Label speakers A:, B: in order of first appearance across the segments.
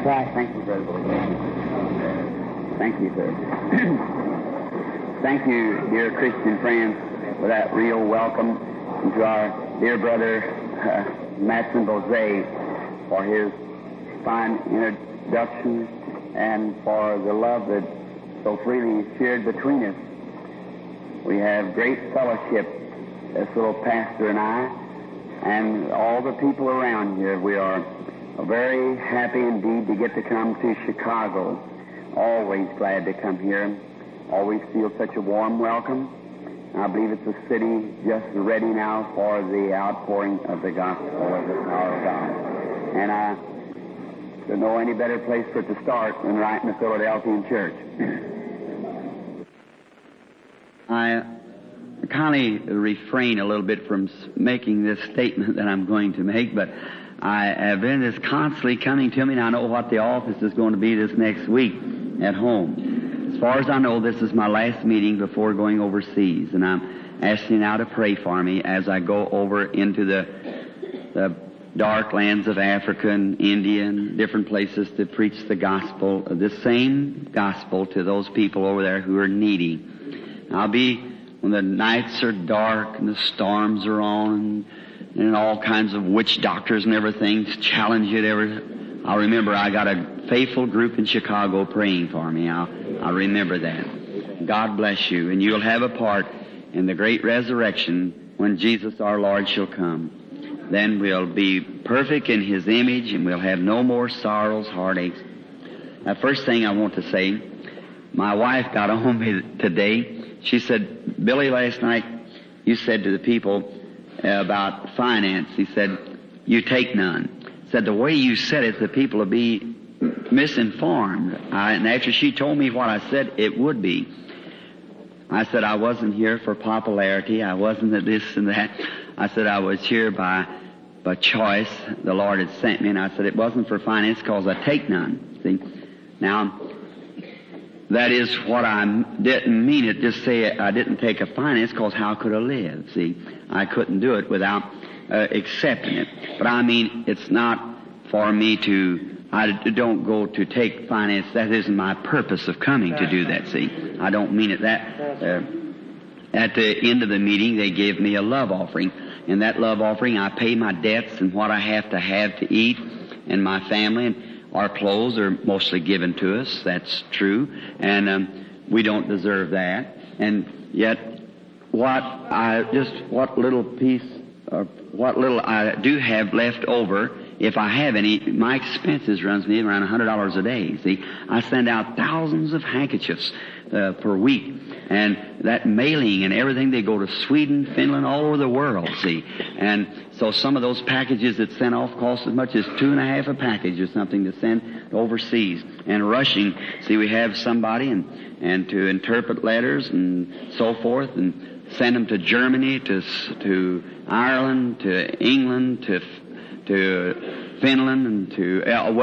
A: try. Thank you, Brother. Thank you, sir. Thank you, dear Christian friends, for that real welcome, and to our dear brother Matson Bozay for his fine introduction and for the love that so freely is shared between us. We have great fellowship, this little pastor and I, and all the people around here. We are very happy indeed to get to come to Chicago. Always glad to come here. Always feel such a warm welcome. I believe it's a city just ready now for the outpouring of the gospel of the power of God. And I don't know any better place for it to start than right in the Philadelphian church. I kindly refrain a little bit from making this statement that I'm going to make, but I have been this constantly coming to me, and I know what the office is going to be this next week at home. As far as I know, this is my last meeting before going overseas, and I'm asking you now to pray for me as I go over into the dark lands of Africa and India and different places to preach the gospel, the same gospel to those people over there who are needy. I'll be, when the nights are dark and the storms are on and all kinds of witch doctors and everything challenge it. I'll remember I got a faithful group in Chicago praying for me. I'll remember that. God bless you, and you'll have a part in the great resurrection when Jesus our Lord shall come. Then we'll be perfect in His image, and we'll have no more sorrows, heartaches. Now, first thing I want to say, my wife got on me today. She said, Billy, last night you said to the people about finance, he said, you take none. Said the way you said it, the people will be misinformed. And after she told me what I said, it would be. I said I wasn't here for popularity. I wasn't at this and that. I said I was here by choice. The Lord had sent me, and I said it wasn't for finance because I take none. See? Now, that is what I didn't mean it. Just say I didn't take a finance because how could I live? See, I couldn't do it without accepting it. But I mean, it's not for me to, I don't go to take finance. That isn't my purpose of coming to do that, see. I don't mean it that. At the end of the meeting, they gave me a love offering. In that love offering, I pay my debts and what I have to eat and my family. And our clothes are mostly given to us. That's true. And we don't deserve that. And yet, what little I do have left over, if I have any, my expenses runs me around $100 a day. See, I send out thousands of handkerchiefs per week. And that mailing and everything, they go to Sweden, Finland, all over the world, see. And so some of those packages that sent off cost as much as $2.50 a package or something to send overseas. And rushing, see, we have somebody and to interpret letters and so forth and send them to Germany, to Ireland, to England, to Finland, and to,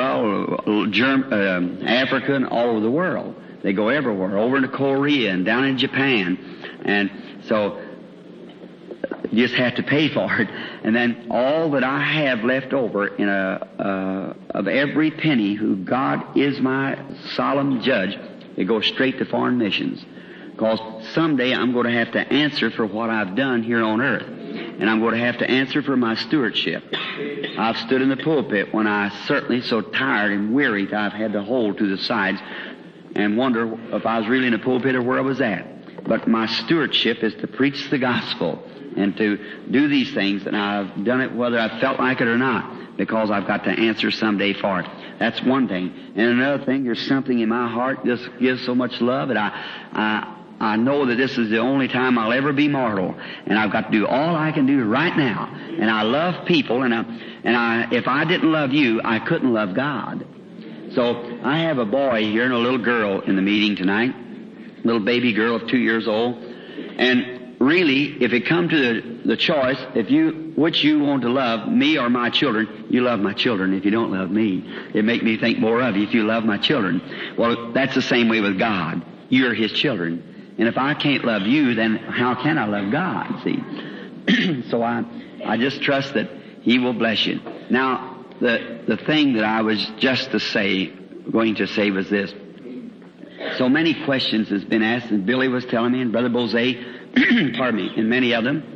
A: Africa and all over the world. They go everywhere, over into Korea and down in Japan. And so you just have to pay for it. And then all that I have left over of every penny, who God is my solemn judge, it goes straight to foreign missions. Because someday I'm going to have to answer for what I've done here on earth. And I'm going to have to answer for my stewardship. I've stood in the pulpit when I certainly so tired and weary that I've had to hold to the sides and wonder if I was really in the pulpit or where I was at. But my stewardship is to preach the gospel and to do these things, and I've done it whether I felt like it or not, because I've got to answer someday for it. That's one thing. And another thing, there's something in my heart just gives so much love that I know that this is the only time I'll ever be mortal, and I've got to do all I can do right now. And I love people, and if I didn't love you, I couldn't love God. So I have a boy here and a little girl in the meeting tonight, a little baby girl of 2 years old. And really, if it come to the choice, which you want to love, me or my children, you love my children. If you don't love me, it make me think more of you if you love my children. Well, that's the same way with God. You're His children. And if I can't love you, then how can I love God, see? So I just trust that He will bless you. Now, the thing that I was just going to say was this. So many questions has been asked, and Billy was telling me, and Brother Bose, pardon me, and many of them,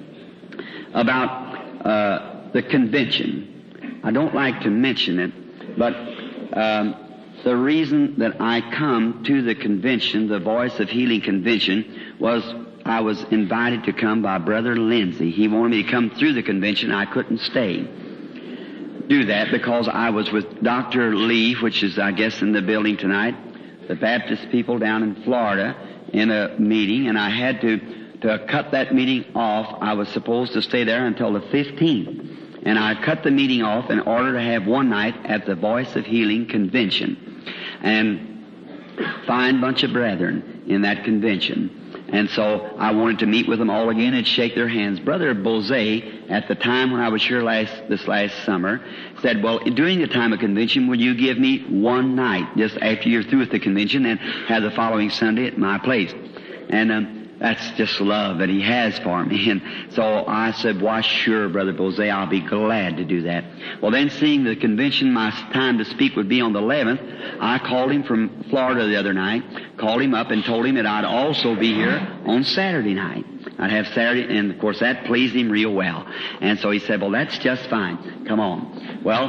A: about the convention. I don't like to mention it, but the reason that I come to the convention, the Voice of Healing convention, was I was invited to come by Brother Lindsay. He wanted me to come through the convention. I couldn't do that because I was with Dr. Lee, which is, I guess, in the building tonight, the Baptist people down in Florida, in a meeting, and I had to cut that meeting off. I was supposed to stay there until the 15th, and I cut the meeting off in order to have one night at the Voice of Healing convention, and fine bunch of brethren in that convention. And so I wanted to meet with them all again and shake their hands. Brother Bose, at the time when I was here this last summer, said, well, during the time of convention, will you give me one night, just after you're through with the convention, and have the following Sunday at my place? And that's just love that he has for me. And so I said, why, sure, Brother Bose, I'll be glad to do that. Well, then, seeing the convention, my time to speak would be on the 11th, I called him from Florida the other night, called him up and told him that I'd also be here on Saturday night. I'd have Saturday, and of course that pleased him real well. And so he said, well, that's just fine. Come on. Well,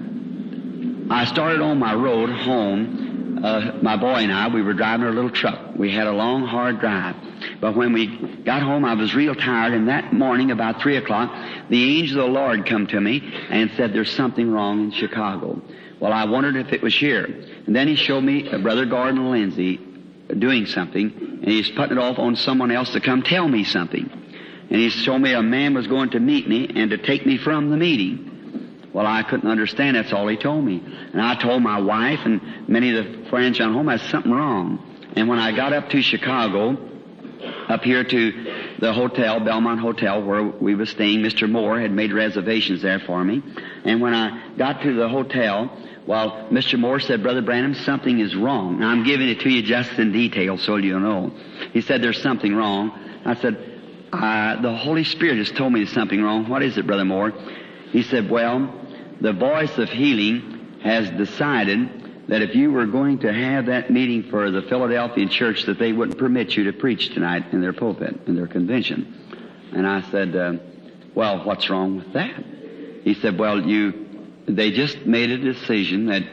A: I started on my road home. My boy and I, we were driving our little truck. We had a long, hard drive. But when we got home, I was real tired, and that morning, about 3 o'clock, the angel of the Lord come to me and said, there's something wrong in Chicago. Well, I wondered if it was here. And then he showed me Brother Gordon Lindsay doing something, and he's putting it off on someone else to come tell me something. And he showed me a man was going to meet me and to take me from the meeting. Well, I couldn't understand. That's all he told me. And I told my wife and many of the friends on home, there's something wrong. And when I got up to Chicago, up here to the hotel, Belmont Hotel, where we were staying, Mr. Moore had made reservations there for me. And when I got to the hotel, well, Mr. Moore said, Brother Branham, something is wrong. Now, I'm giving it to you just in detail so you'll know. He said, there's something wrong. I said, the Holy Spirit has told me there's something wrong. What is it, Brother Moore? He said, well, the Voice of Healing has decided that if you were going to have that meeting for the Philadelphian church, that they wouldn't permit you to preach tonight in their pulpit, in their convention. And I said, well, what's wrong with that? He said, well, they just made a decision that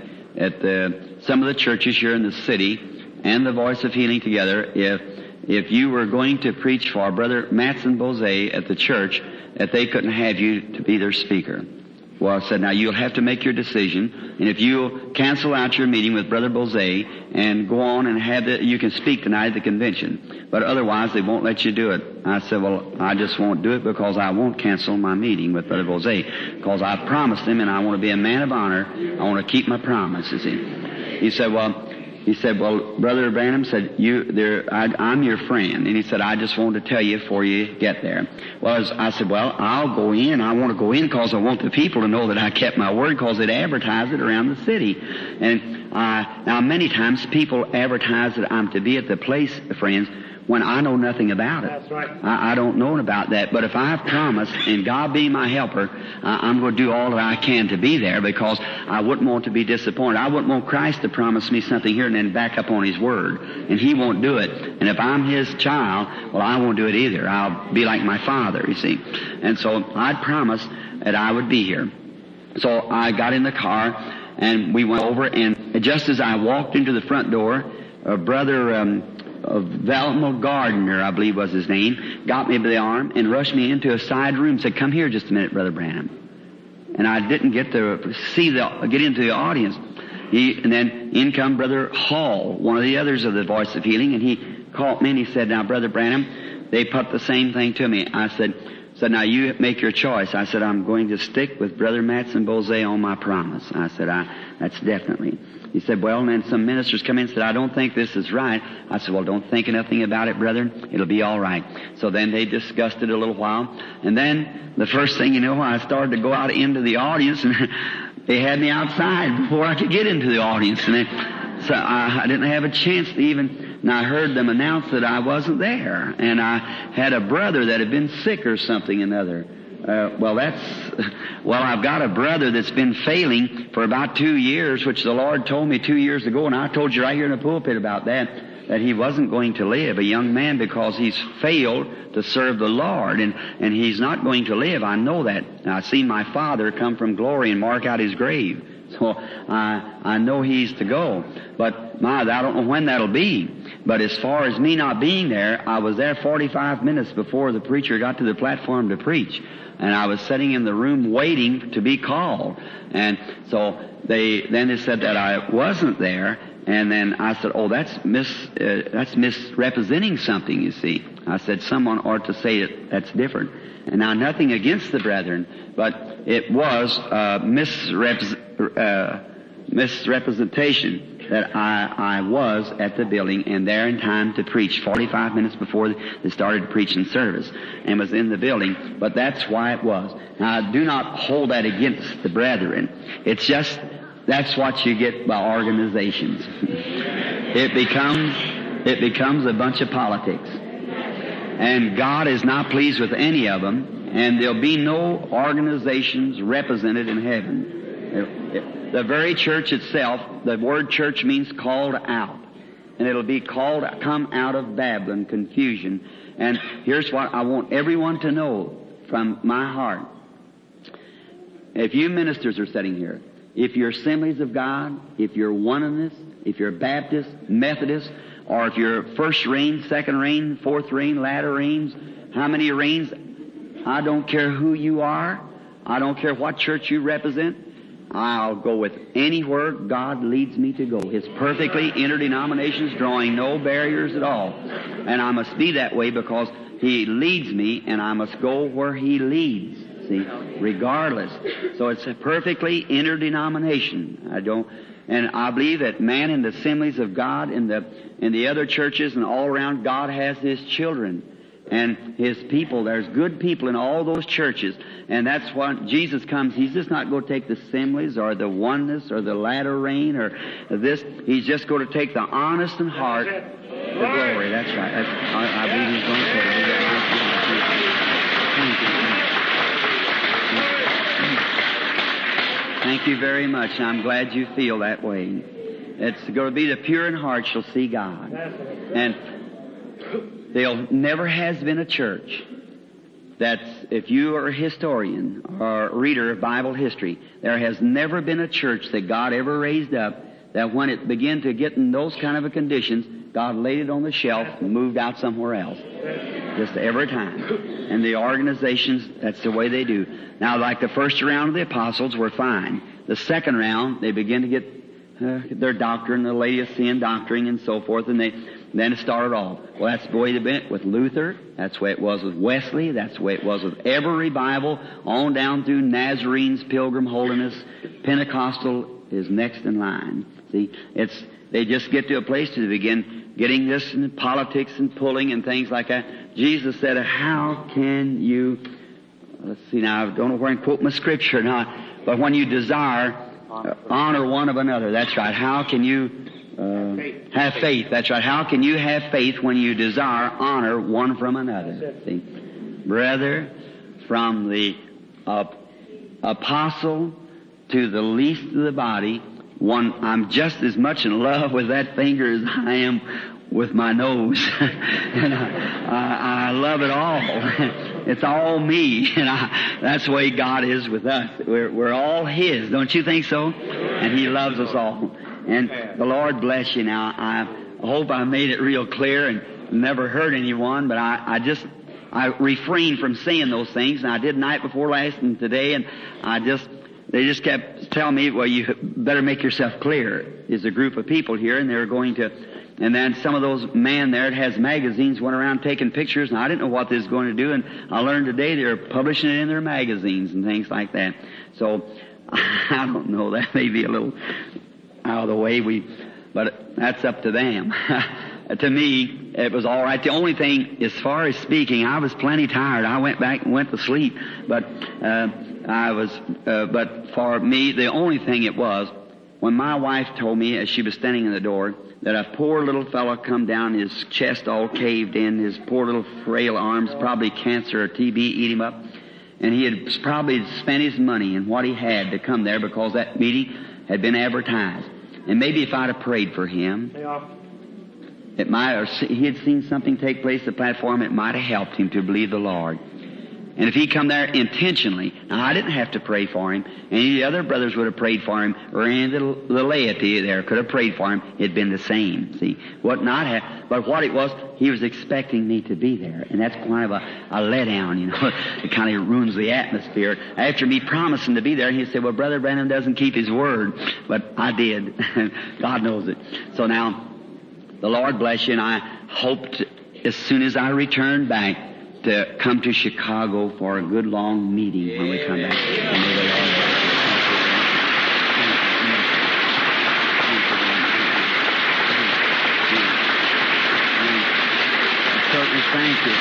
A: at some of the churches here in the city and the Voice of Healing together, if you were going to preach for Brother Matson Bose at the church, that they couldn't have you to be their speaker. Well, I said, now you'll have to make your decision, and if you'll cancel out your meeting with Brother Bose and go on and you can speak tonight at the convention, but otherwise they won't let you do it. I said, well, I just won't do it because I won't cancel my meeting with Brother Bose, because I promised him and I want to be a man of honor. I want to keep my promise, you see. He said, well, Brother Branham said, I'm your friend. And he said, I just wanted to tell you before you get there. Well, I said, well, I'll go in. I want to go in because I want the people to know that I kept my word, because they'd advertised it around the city. And now many times people advertise that I'm to be at the place, friends, when I know nothing about it.
B: That's right.
A: I don't know about that. But if I've promised, and God being my helper, I'm going to do all that I can to be there, because I wouldn't want to be disappointed. I wouldn't want Christ to promise me something here and then back up on His Word. And He won't do it. And if I'm His child, well, I won't do it either. I'll be like my Father, you see. And so I'd promised that I would be here. So I got in the car, and we went over, and just as I walked into the front door, Brother Velma Gardner, I believe was his name, got me by the arm and rushed me into a side room, said, come here just a minute, Brother Branham. And I didn't get to get into the audience. And then in come Brother Hall, one of the others of the Voice of Healing, and he called me and he said, now, Brother Branham, they put the same thing to me. I said, now you make your choice. I said, I'm going to stick with Brother Matson Bose on my promise. I said, that's definitely. He said, well, and then some ministers come in and said, I don't think this is right. I said, well, don't think nothing about it, brother. It'll be all right. So then they discussed it a little while. And then the first thing you know, I started to go out into the audience, and they had me outside before I could get into the audience. And so I didn't have a chance to even, and I heard them announce that I wasn't there. And I had a brother that had been sick or something or another. I've got a brother that's been failing for about 2 years, which the Lord told me 2 years ago, and I told you right here in the pulpit about that he wasn't going to live, a young man, because he's failed to serve the Lord, and he's not going to live. I know that. And I've seen my father come from glory and mark out his grave. So I know he's to go. But I don't know when that'll be. But as far as me not being there, I was there 45 minutes before the preacher got to the platform to preach. And I was sitting in the room waiting to be called. And so they said that I wasn't there. And then I said, oh, that's misrepresenting something, you see. I said, someone ought to say it, that's different. And now nothing against the brethren, but it was misrepresentation that I was at the building and there in time to preach 45 minutes before they started preaching service and was in the building. But that's why it was. Now, I do not hold that against the brethren. It's just that's what you get by organizations. It becomes a bunch of politics. And God is not pleased with any of them, and there'll be no organizations represented in heaven. The very church itself, the word church means called out. And it'll be called, come out of Babylon, confusion. And here's what I want everyone to know from my heart. If you ministers are sitting here, if you're Assemblies of God, if you're Oneness, if you're Baptist, Methodist, or if you're first reign, second reign, fourth reign, latter reigns, how many reigns, I don't care who you are. I don't care what church you represent. I'll go with anywhere God leads me to go. It's perfectly interdenominations, drawing no barriers at all. And I must be that way because He leads me, and I must go where He leads. See, regardless. So it's a perfectly interdenomination. And I believe that man in the Assemblies of God, in the other churches and all around, God has His children and His people. There's good people in all those churches. And that's what Jesus comes. He's just not going to take the Assemblies or the Oneness or the latter rain or this. He's just going to take the honest and heart to glory. That's right. I believe He's going to take it. Thank you. Thank you very much. I'm glad you feel that way. It's going to be the pure in heart shall see God. And there never has been a church that's, if you are a historian or a reader of Bible history, there has never been a church that God ever raised up that when it began to get in those kind of conditions, God laid it on the shelf and moved out somewhere else. Just every time. And the organizations, that's the way they do. Now, like the first round of the apostles were fine. The second round, they begin to get their doctrine, the Laodicean doctrine and so forth, and then it started off. Well, that's the way it went with Luther. That's the way it was with Wesley. That's the way it was with every revival, on down through Nazarenes, Pilgrim Holiness. Pentecostal is next in line. See, they just get to a place to begin getting this in politics and pulling and things like that. Jesus said, how can you, let's see now, I don't know where I quote my scripture now, but when you desire honor one of another, that's right. How can you have faith? That's right. How can you have faith when you desire honor one from another? See, brother, from the apostle to the least of the body, I'm just as much in love with that finger as I am with my nose. And I love it all. It's all me. And that's the way God is with us. We're all His. Don't you think so? And He loves us all. And the Lord bless you. Now, I hope I made it real clear and never hurt anyone, but I refrained from saying those things, and I did night before last and today, and they just kept telling me, well, you better make yourself clear. There's a group of people here, and they're going to, and then some of those men there that has magazines went around taking pictures, and I didn't know what they was going to do, and I learned today they're publishing it in their magazines and things like that. So, I don't know, that may be a little out of the way, but that's up to them. To me, it was all right. The only thing, as far as speaking, I was plenty tired. I went back and went to sleep, but for me, the only thing it was, when my wife told me as she was standing in the door that a poor little fellow come down, his chest all caved in, his poor little frail arms, probably cancer or TB eat him up, And he had probably spent his money and what he had to come there because that meeting had been advertised. And maybe if I'd have prayed for him, it might, or he had seen something take place at the platform, it might have helped him to believe the Lord. And if he come there intentionally, now I didn't have to pray for him. Any of the other brothers would have prayed for him, or any of the laity there could have prayed for him. It'd been the same. See, but what it was, he was expecting me to be there, and that's kind of a letdown, you know. It kind of ruins the atmosphere. After me promising to be there, he said, "Well, Brother Branham doesn't keep his word," but I did. God knows it. So now, the Lord bless you, and I hoped as soon as I return back to come to Chicago for a good long meeting when we come back. And may the Lord bless you. Certainly thank you.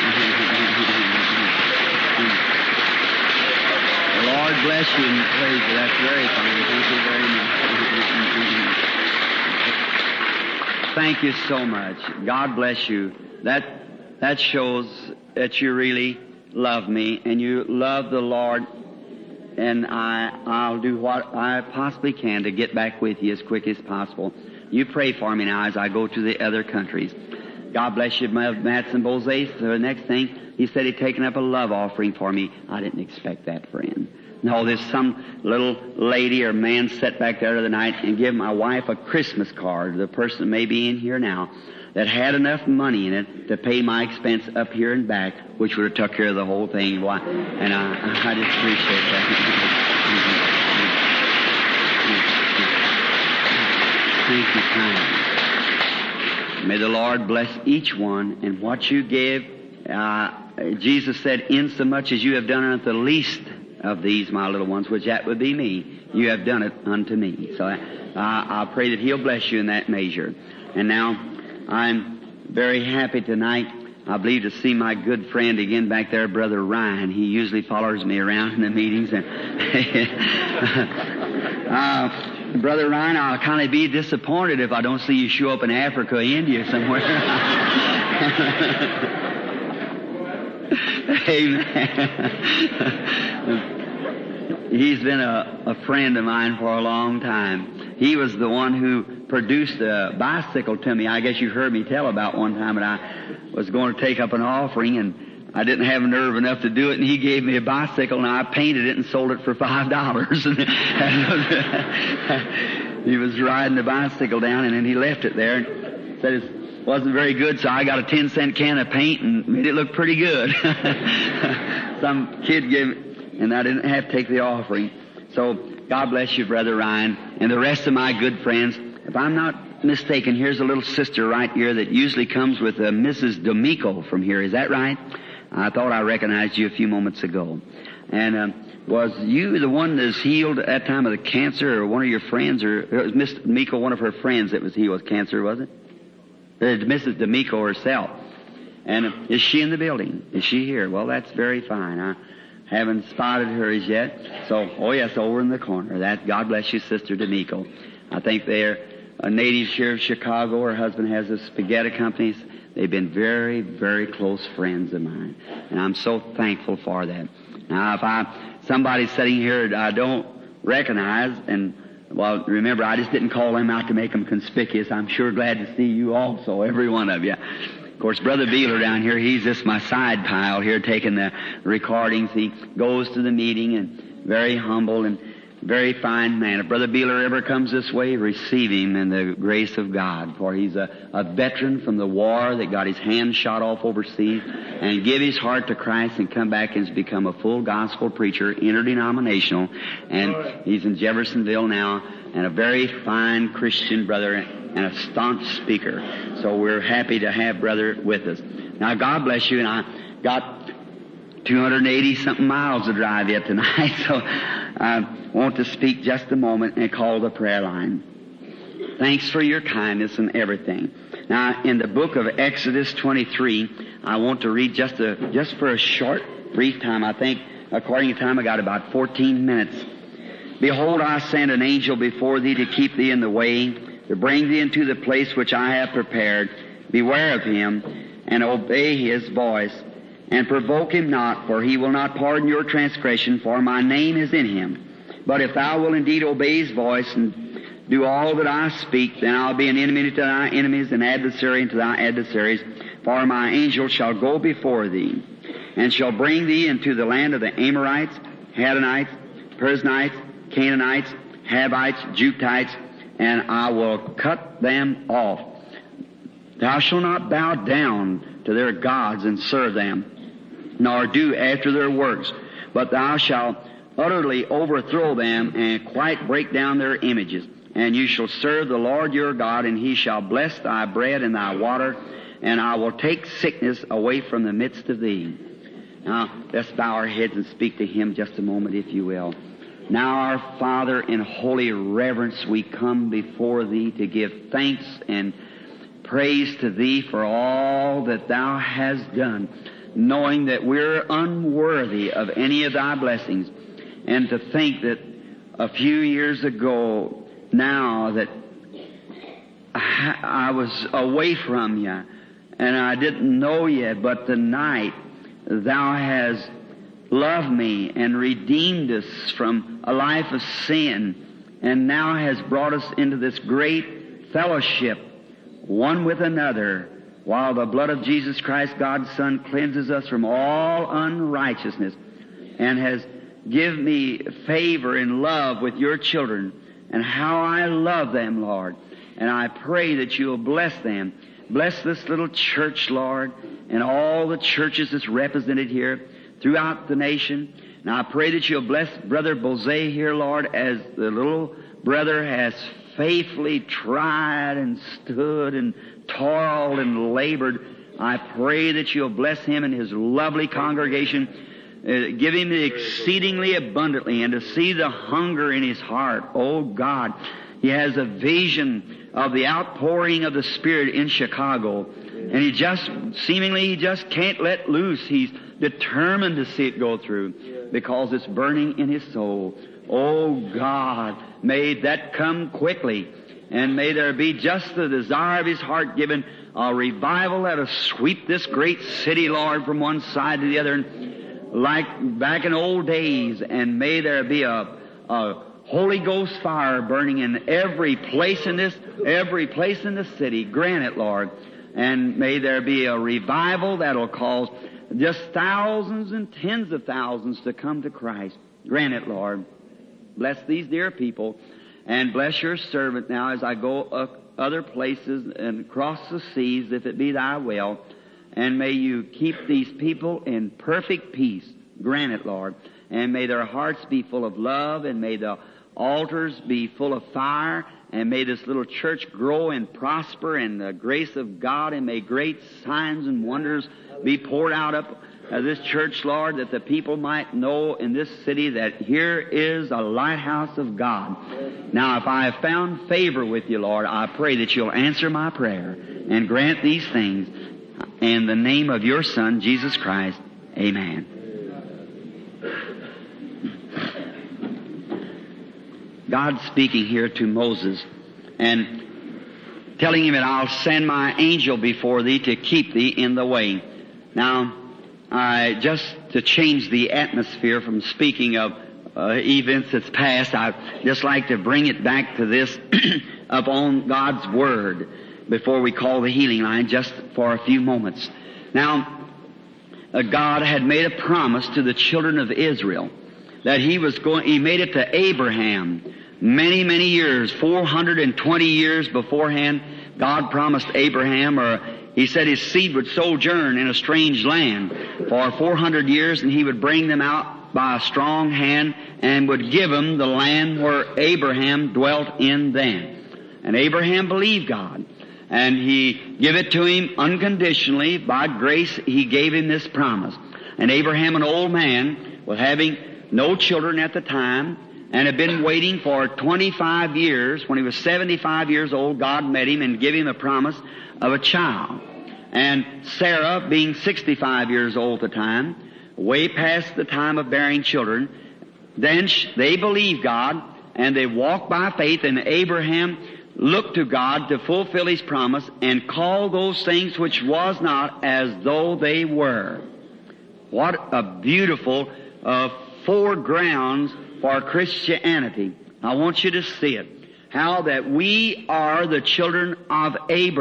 A: The Lord bless you and praise you. That's very fine. Thank you very much. Thank you so much. God bless you. That shows that you really love me and you love the Lord, and I'll do what I possibly can to get back with you as quick as possible. You pray for me now as I go to the other countries. God bless you, Matson Bose. The next thing, he said he'd taken up a love offering for me. I didn't expect that, friend. No, there's some little lady or man sat back there the other night and give my wife a Christmas card, the person that may be in here now, that had enough money in it to pay my expense up here and back, which would have took care of the whole thing. And I just appreciate that. Thank you kindly. May the Lord bless each one, and what you give, Jesus said, "Insomuch as you have done unto the least of these, my little ones," which that would be me, you have done it unto me. So I pray that He'll bless you in that measure. And now, I'm very happy tonight, I believe, to see my good friend again back there, Brother Ryan. He usually follows me around in the meetings. And Brother Ryan, I'll kind of be disappointed if I don't see you show up in Africa or India somewhere. Amen. He's been a friend of mine for a long time. He was the one who produced a bicycle to me. I guess you heard me tell about one time that I was going to take up an offering, and I didn't have nerve enough to do it, and he gave me a bicycle, and I painted it and sold it for $5. He was riding the bicycle down, and then he left it there and said it wasn't very good, so I got a 10-cent can of paint and made it look pretty good. Some kid gave it, and I didn't have to take the offering. So God bless you, Brother Ryan, and the rest of my good friends. If I'm not mistaken, here's a little sister right here that usually comes with Mrs. D'Amico from here. Is that right? I thought I recognized you a few moments ago. And was you the one that was healed at that time of the cancer, or one of your friends, or was Miss D'Amico one of her friends that was healed with cancer, was it? Mrs. D'Amico herself. And is she in the building? Is she here? Well, that's very fine. I haven't spotted her as yet. So, oh yes, over in the corner. That, God bless you, Sister D'Amico. I think they're natives here of Chicago. Her husband has a spaghetti company. They've been very, very close friends of mine. And I'm so thankful for that. Now, if somebody's sitting here I don't recognize, and, well, remember, I just didn't call them out to make them conspicuous. I'm sure glad to see you also, every one of you. Of course, Brother Beeler down here, he's just my side pile here taking the recordings. He goes to the meeting and very humble and very fine man. If Brother Beeler ever comes this way, receive him in the grace of God, for he's a veteran from the war that got his hand shot off overseas and give his heart to Christ and come back and has become a full gospel preacher, interdenominational, and he's in Jeffersonville now, and a very fine Christian brother and a staunch speaker. So we're happy to have Brother with us. Now, God bless you, and I got 280-something miles to drive yet tonight, so I want to speak just a moment and call the prayer line. Thanks for your kindness and everything. Now, in the book of Exodus 23, I want to read just for a short, brief time. I think, according to time, I got about 14 minutes. Behold, I send an angel before thee to keep thee in the way, to bring thee into the place which I have prepared. Beware of him, and obey his voice, and provoke him not, for he will not pardon your transgression, for my name is in him. But if thou wilt indeed obey his voice and do all that I speak, then I'll be an enemy to thy enemies, an adversary unto thy adversaries. For my angel shall go before thee, and shall bring thee into the land of the Amorites, Hadonites, Perizzites, Canaanites, Havites, Juthites, and I will cut them off. Thou shalt not bow down to their gods and serve them, nor do after their works, but thou shalt utterly overthrow them and quite break down their images. And you shall serve the Lord your God, and he shall bless thy bread and thy water, and I will take sickness away from the midst of thee. Now, let's bow our heads and speak to him just a moment, if you will. Now, our Father, in holy reverence, we come before thee to give thanks and praise to thee for all that thou hast done, knowing that we're unworthy of any of thy blessings. And to think that a few years ago, now that I was away from you and I didn't know you, but tonight thou hast loved me and redeemed us from a life of sin, and now has brought us into this great fellowship, one with another, while the blood of Jesus Christ, God's Son, cleanses us from all unrighteousness, and has given me favor and love with your children. And how I love them, Lord. And I pray that you'll bless them. Bless this little church, Lord, and all the churches that's represented here throughout the nation. And I pray that you'll bless Brother Bose here, Lord, as the little brother has faithfully tried and stood and toiled and labored. I pray that you'll bless him and his lovely congregation. Give him exceedingly abundantly, and to see the hunger in his heart. Oh God, he has a vision of the outpouring of the Spirit in Chicago, and he just can't let loose. He's determined to see it go through because it's burning in his soul. Oh God, may that come quickly, and may there be just the desire of his heart given, a revival that'll sweep this great city, Lord, from one side to the other, like back in old days, and may there be a Holy Ghost fire burning in every place in the city. Grant it, Lord. And may there be a revival that'll cause just thousands and tens of thousands to come to Christ. Grant it, Lord. Bless these dear people, and bless your servant now as I go other places and across the seas, if it be thy will. And may you keep these people in perfect peace. Grant it, Lord. And may their hearts be full of love, and may the altars be full of fire, and may this little church grow and prosper in the grace of God, and may great signs and wonders be poured out up of this church, Lord, that the people might know in this city that here is a lighthouse of God. Now, if I have found favor with you, Lord, I pray that you'll answer my prayer and grant these things. In the name of your Son, Jesus Christ, amen. God speaking here to Moses and telling him that I'll send my angel before thee to keep thee in the way. Now, just to change the atmosphere from speaking of events that's past, I'd just like to bring it back to this upon God's Word before we call the healing line, just for a few moments. Now, God had made a promise to the children of Israel that he made it to Abraham many, many years, 420 years beforehand. God promised Abraham, or he said his seed would sojourn in a strange land for 400 years, and he would bring them out by a strong hand and would give them the land where Abraham dwelt in then. And Abraham believed God. And he gave it to him unconditionally. By grace, he gave him this promise. And Abraham, an old man, was having no children at the time, and had been waiting for 25 years. When he was 75 years old, God met him and gave him a promise of a child. And Sarah, being 65 years old at the time, way past the time of bearing children, then they believed God, and they walked by faith, and Abraham looked to God to fulfill his promise and called those things which was not as though they were. What a beautiful foregrounds for Christianity. I want you to see it. How that we are the children of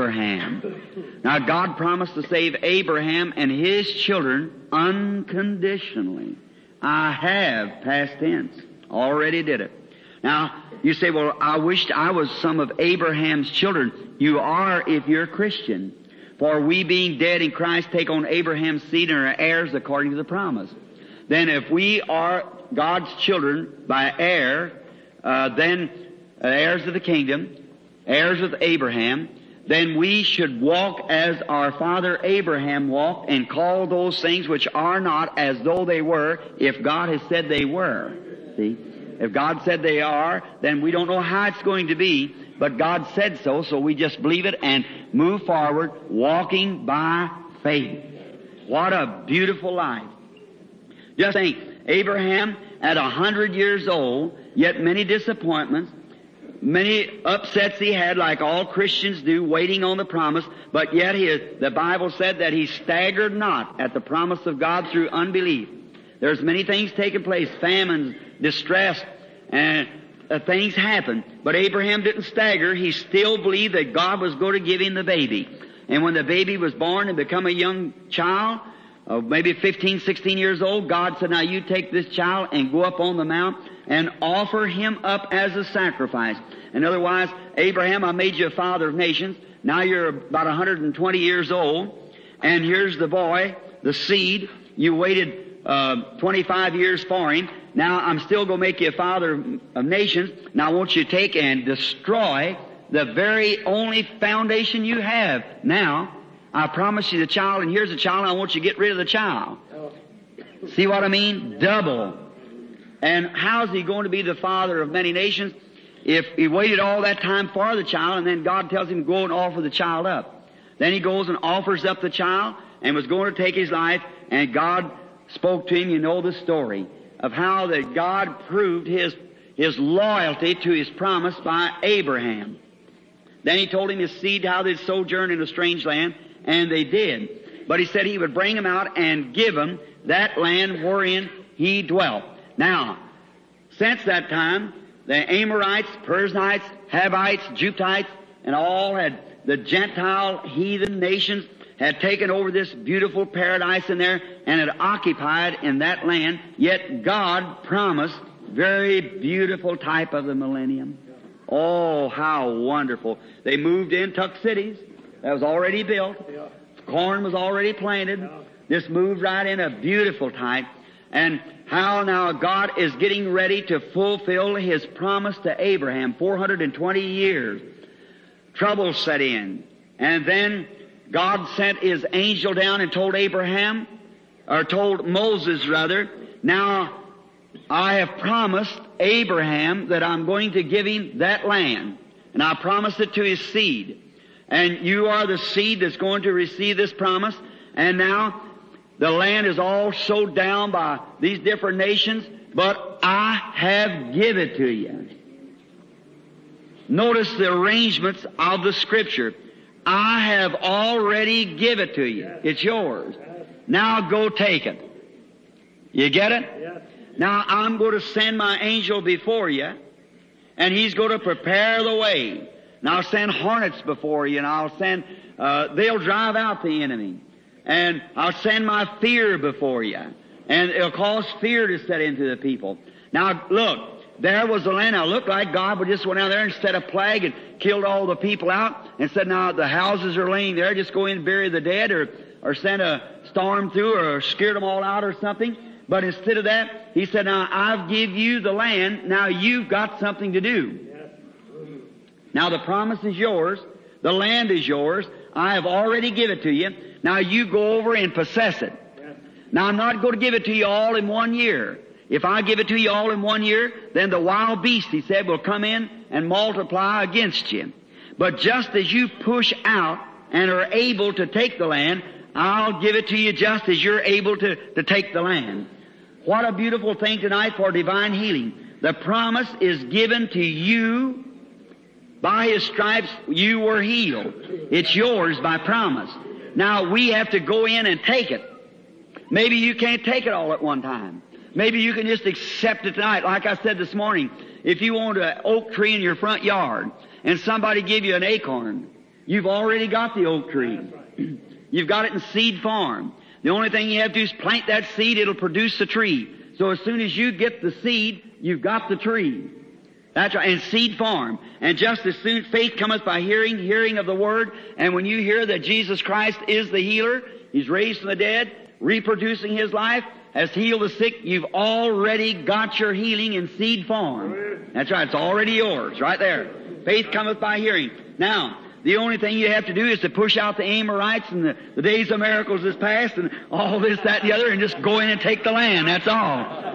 A: Abraham. Now God promised to save Abraham and his children unconditionally. I have, past tense, already did it. Now, you say, well, I wished I was some of Abraham's children. You are if you're a Christian. For we being dead in Christ take on Abraham's seed and are heirs according to the promise. Then if we are God's children by heir, then heirs of the kingdom, heirs of Abraham, then we should walk as our father Abraham walked and call those things which are not as though they were, if God has said they were. See? If God said they are, then we don't know how it's going to be, but God said so, so we just believe it and move forward, walking by faith. What a beautiful life. Just think, Abraham at 100 years old, yet many disappointments, many upsets he had, like all Christians do, waiting on the promise, but yet the Bible said that he staggered not at the promise of God through unbelief. There's many things taking place, famines, distress, and things happen. But Abraham didn't stagger. He still believed that God was going to give him the baby. And when the baby was born and become a young child, maybe 15, 16 years old, God said, now you take this child and go up on the mount and offer him up as a sacrifice. And otherwise, Abraham, I made you a father of nations. Now you're about 120 years old, and here's the boy, the seed. You waited 25 years for him. Now I'm still going to make you a father of nations. Now I want you to take and destroy the very only foundation you have. Now, I promise you the child, and here's the child, and I want you to get rid of the child. See what I mean? Double. And how's he going to be the father of many nations if he waited all that time for the child, and then God tells him to go and offer the child up? Then he goes and offers up the child and was going to take his life, and God spoke to him. You know the story of how that God proved his loyalty to his promise by Abraham. Then he told him his seed how they'd sojourn in a strange land, and they did. But he said he would bring them out and give them that land wherein he dwelt. Now, since that time, the Amorites, Perizzites, Hivites, Jebusites, and all had the Gentile heathen nations had taken over this beautiful paradise in there and had occupied in that land. Yet God promised very beautiful type of the millennium. Oh, how wonderful. They moved in, took cities that was already built. Corn was already planted. This moved right in, a beautiful type. And how now God is getting ready to fulfill His promise to Abraham. 420 years. Trouble set in. And then God sent His angel down and told Abraham, or told Moses rather, now I have promised Abraham that I'm going to give him that land. And I promised it to his seed. And you are the seed that's going to receive this promise. And now the land is all sowed down by these different nations, but I have given it to you. Notice the arrangements of the Scripture. I have already given it to you. It's yours. Now go take it. You get it? Yes. Now I'm going to send my angel before you, and he's going to prepare the way. And I'll send hornets before you, and I'll send, they'll drive out the enemy. And I'll send my fear before you. And it'll cause fear to set into the people. Now look, there was the land. Now it looked like God would just went out there and set a plague and killed all the people out and said, now the houses are laying there, just go in and bury the dead, or send a storm through, or scared them all out or something. But instead of that, He said, now I'll give you the land. Now you've got something to do. Now the promise is yours. The land is yours. I have already given it to you. Now you go over and possess it. Now I'm not going to give it to you all in 1 year. If I give it to you all in 1 year, then the wild beast, He said, will come in and multiply against you. But just as you push out and are able to take the land, I'll give it to you just as you're able to take the land. What a beautiful thing tonight for divine healing. The promise is given to you. By His stripes you were healed. It's yours by promise. Now we have to go in and take it. Maybe you can't take it all at one time. Maybe you can just accept it tonight. Like I said this morning, if you want an oak tree in your front yard and somebody give you an acorn, you've already got the oak tree. You've got it in seed form. The only thing you have to do is plant that seed, it'll produce the tree. So as soon as you get the seed, you've got the tree. That's right, in seed form. And just as soon faith cometh by hearing, hearing of the Word, and when you hear that Jesus Christ is the healer, He's raised from the dead, reproducing His life, has healed the sick, you've already got your healing in seed form. That's right, it's already yours, right there. Faith cometh by hearing. Now, the only thing you have to do is to push out the Amorites and the days of miracles is past and all this, that, and the other, and just go in and take the land. That's all.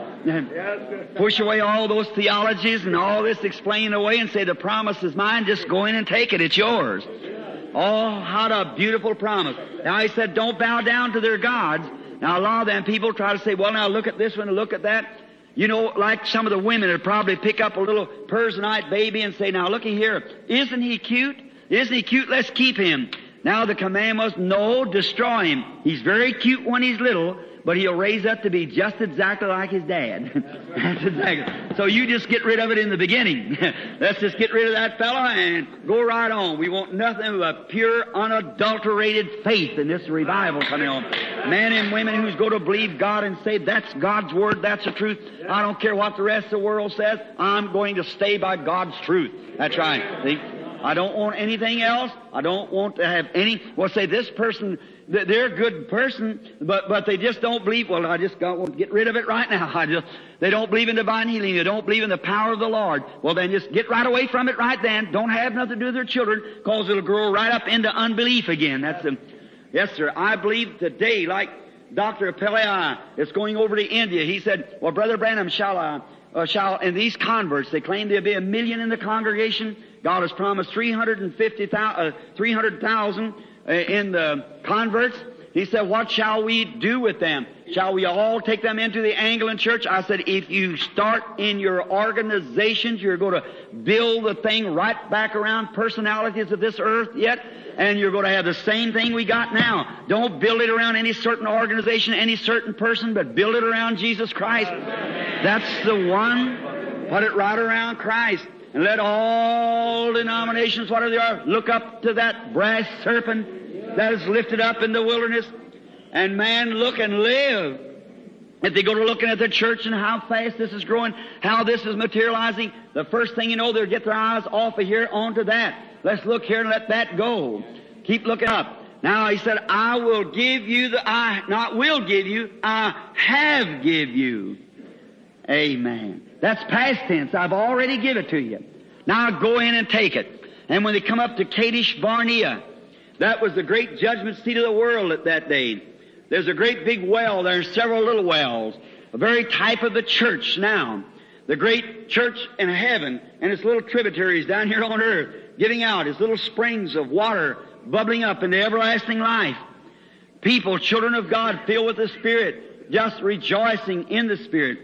A: Push away all those theologies and all this explaining away and say the promise is mine. Just go in and take it. It's yours. Oh, how a beautiful promise. Now he said, don't bow down to their gods. Now a lot of them people try to say, well, now look at this one and look at that. You know, like some of the women would probably pick up a little Persianite baby and say, now looky here, isn't he cute? Isn't he cute? Let's keep him. Now the command was, no, destroy him. He's very cute when he's little, but he'll raise up to be just exactly like his dad. That's exactly. So you just get rid of it in the beginning. Let's just get rid of that fella and go right on. We want nothing but pure, unadulterated faith in this revival coming on. Men and women who's going to believe God and say, that's God's Word, that's the truth. I don't care what the rest of the world says. I'm going to stay by God's truth. That's right. See? I don't want anything else. I don't want to have any. Well, say this person, they're a good person, but they just don't believe. Well, I just want to get rid of it right now. They don't believe in divine healing. They don't believe in the power of the Lord. Well, then just get right away from it right then. Don't have nothing to do with their children, because it'll grow right up into unbelief again. Yes, sir. I believe today, like Dr. Pillai is going over to India. He said, well, Brother Branham, and these converts, they claim there'll be 1 million in the congregation. God has promised 300,000 in the converts. He said, what shall we do with them? Shall we all take them into the Anglican Church? I said, if you start in your organizations, you're going to build the thing right back around personalities of this earth yet, and you're going to have the same thing we got now. Don't build it around any certain organization, any certain person, but build it around Jesus Christ. That's the one. Put it right around Christ. And let all denominations, whatever they are, look up to that brass serpent that is lifted up in the wilderness. And man, look and live. If they go to looking at the church and how fast this is growing, how this is materializing, the first thing you know, they'll get their eyes off of here onto that. Let's look here and let that go. Keep looking up. Now he said, I will give you I have give you. Amen. That's past tense. I've already given it to you. Now go in and take it. And when they come up to Kadesh Barnea, that was the great judgment seat of the world at that day. There's a great big well. There's several little wells. A very type of the church now. The great church in heaven and its little tributaries down here on earth, giving out its little springs of water, bubbling up into everlasting life. People, children of God, filled with the Spirit, just rejoicing in the Spirit.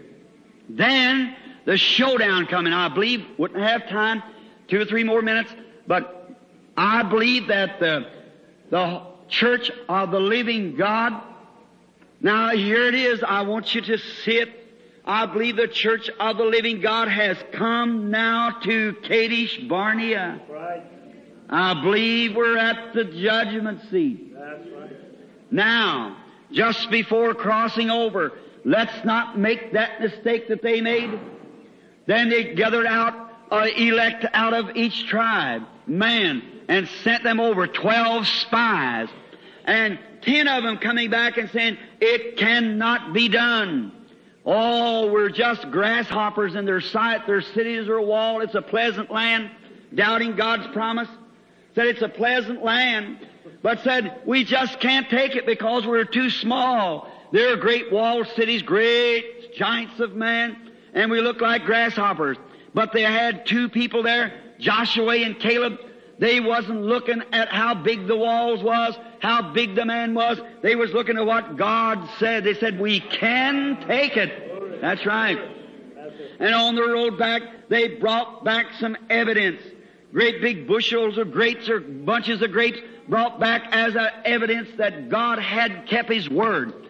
A: Then the showdown coming. I believe, wouldn't have time, 2 or 3 more minutes, but I believe that the church of the living God, now here it is, I want you to see it. I believe the church of the living God has come now to Kadesh Barnea. Right. I believe we're at the judgment seat. That's right. Now, just before crossing over, let's not make that mistake that they made. Then they gathered out, elect out of each tribe, man, and sent them over 12 spies. And 10 of them coming back and saying, it cannot be done. Oh, we're just grasshoppers in their sight. Their cities are walled. It's a pleasant land. Doubting God's promise. Said it's a pleasant land. But said, we just can't take it because we're too small. They're great walled cities, great giants of man, and we look like grasshoppers. But they had 2 people there, Joshua and Caleb. They wasn't looking at how big the walls was, how big the man was. They was looking at what God said. They said, we can take it. That's right. And on the road back, they brought back some evidence. Great big bushels of grapes or bunches of grapes brought back as a evidence that God had kept His word.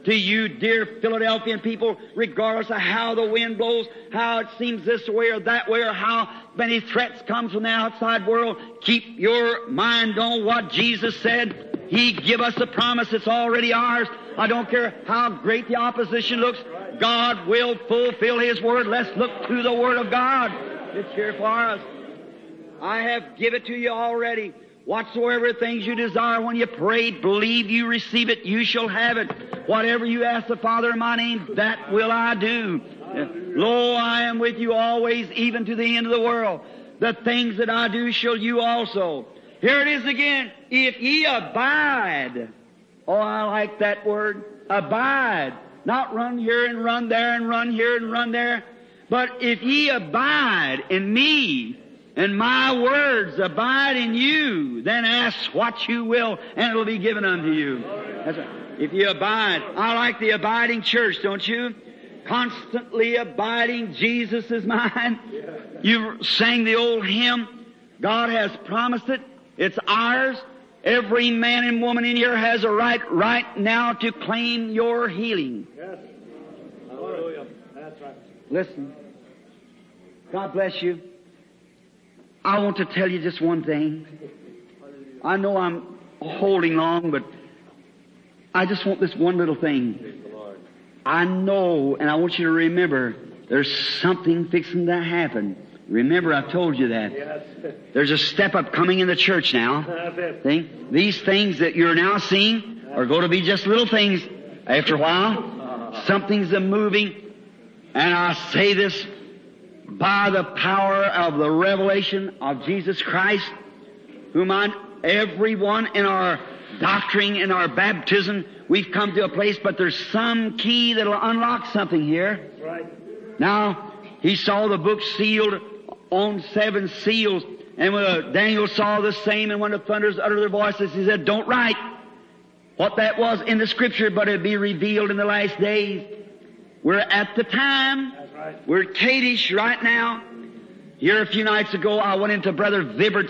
A: to you, dear Philadelphian people, regardless of how the wind blows, how it seems this way or that way, or how many threats come from the outside world, keep your mind on what Jesus said. He give us a promise that's already ours. I don't care how great the opposition looks. God will fulfill His Word. Let's look to the Word of God. It's here for us. I have given it to you already. Whatsoever things you desire when you pray, believe you receive it, you shall have it. Whatever you ask the Father in my name, that will I do. Lo, I am with you always, even to the end of the world. The things that I do shall you also. Here it is again. If ye abide. Oh, I like that word. Abide. Not run here and run there and run here and run there. But if ye abide in me, and my words abide in you, then ask what you will, and it'll be given unto you. That's right. If you abide. I like the abiding church, don't you? Constantly abiding, Jesus is mine. You sang the old hymn, God has promised it. It's ours. Every man and woman in here has a right now to claim your healing.
B: Yes. Hallelujah. That's right.
A: Listen. God bless you. I want to tell you just one thing. I know I'm holding long, but I just want this one little thing. I know, and I want you to remember, there's something fixing to happen. Remember, I've told you that.
B: Yes.
A: There's a step up coming in the church now.
B: That's it.
A: See? These things that you're now seeing are going to be just little things. After a while, something's a moving. And I say this by the power of the revelation of Jesus Christ, whom everyone in our doctrine, in our baptism, we've come to a place, but there's some key that'll unlock something here.
B: Right.
A: Now, he saw the book sealed on 7 seals, and when Daniel saw the same, and when the thunders uttered their voices, he said, don't write what that was in the Scripture, but it'll be revealed in the last days. We're at the time.
B: That's right.
A: We're Kadesh right now. Here a few nights ago, I went into Brother Vibbert's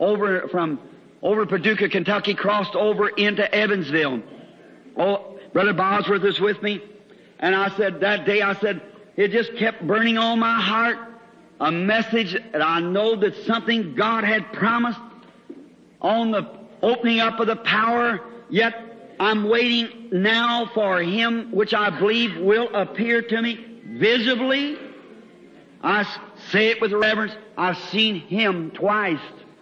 A: over Paducah, Kentucky, crossed over into Evansville. Oh, Brother Bosworth was with me, and I said, that day, it just kept burning on my heart, a message that I know that something God had promised on the opening up of the power, yet I'm waiting now for Him, which I believe will appear to me visibly. I say it with reverence. I've seen Him twice.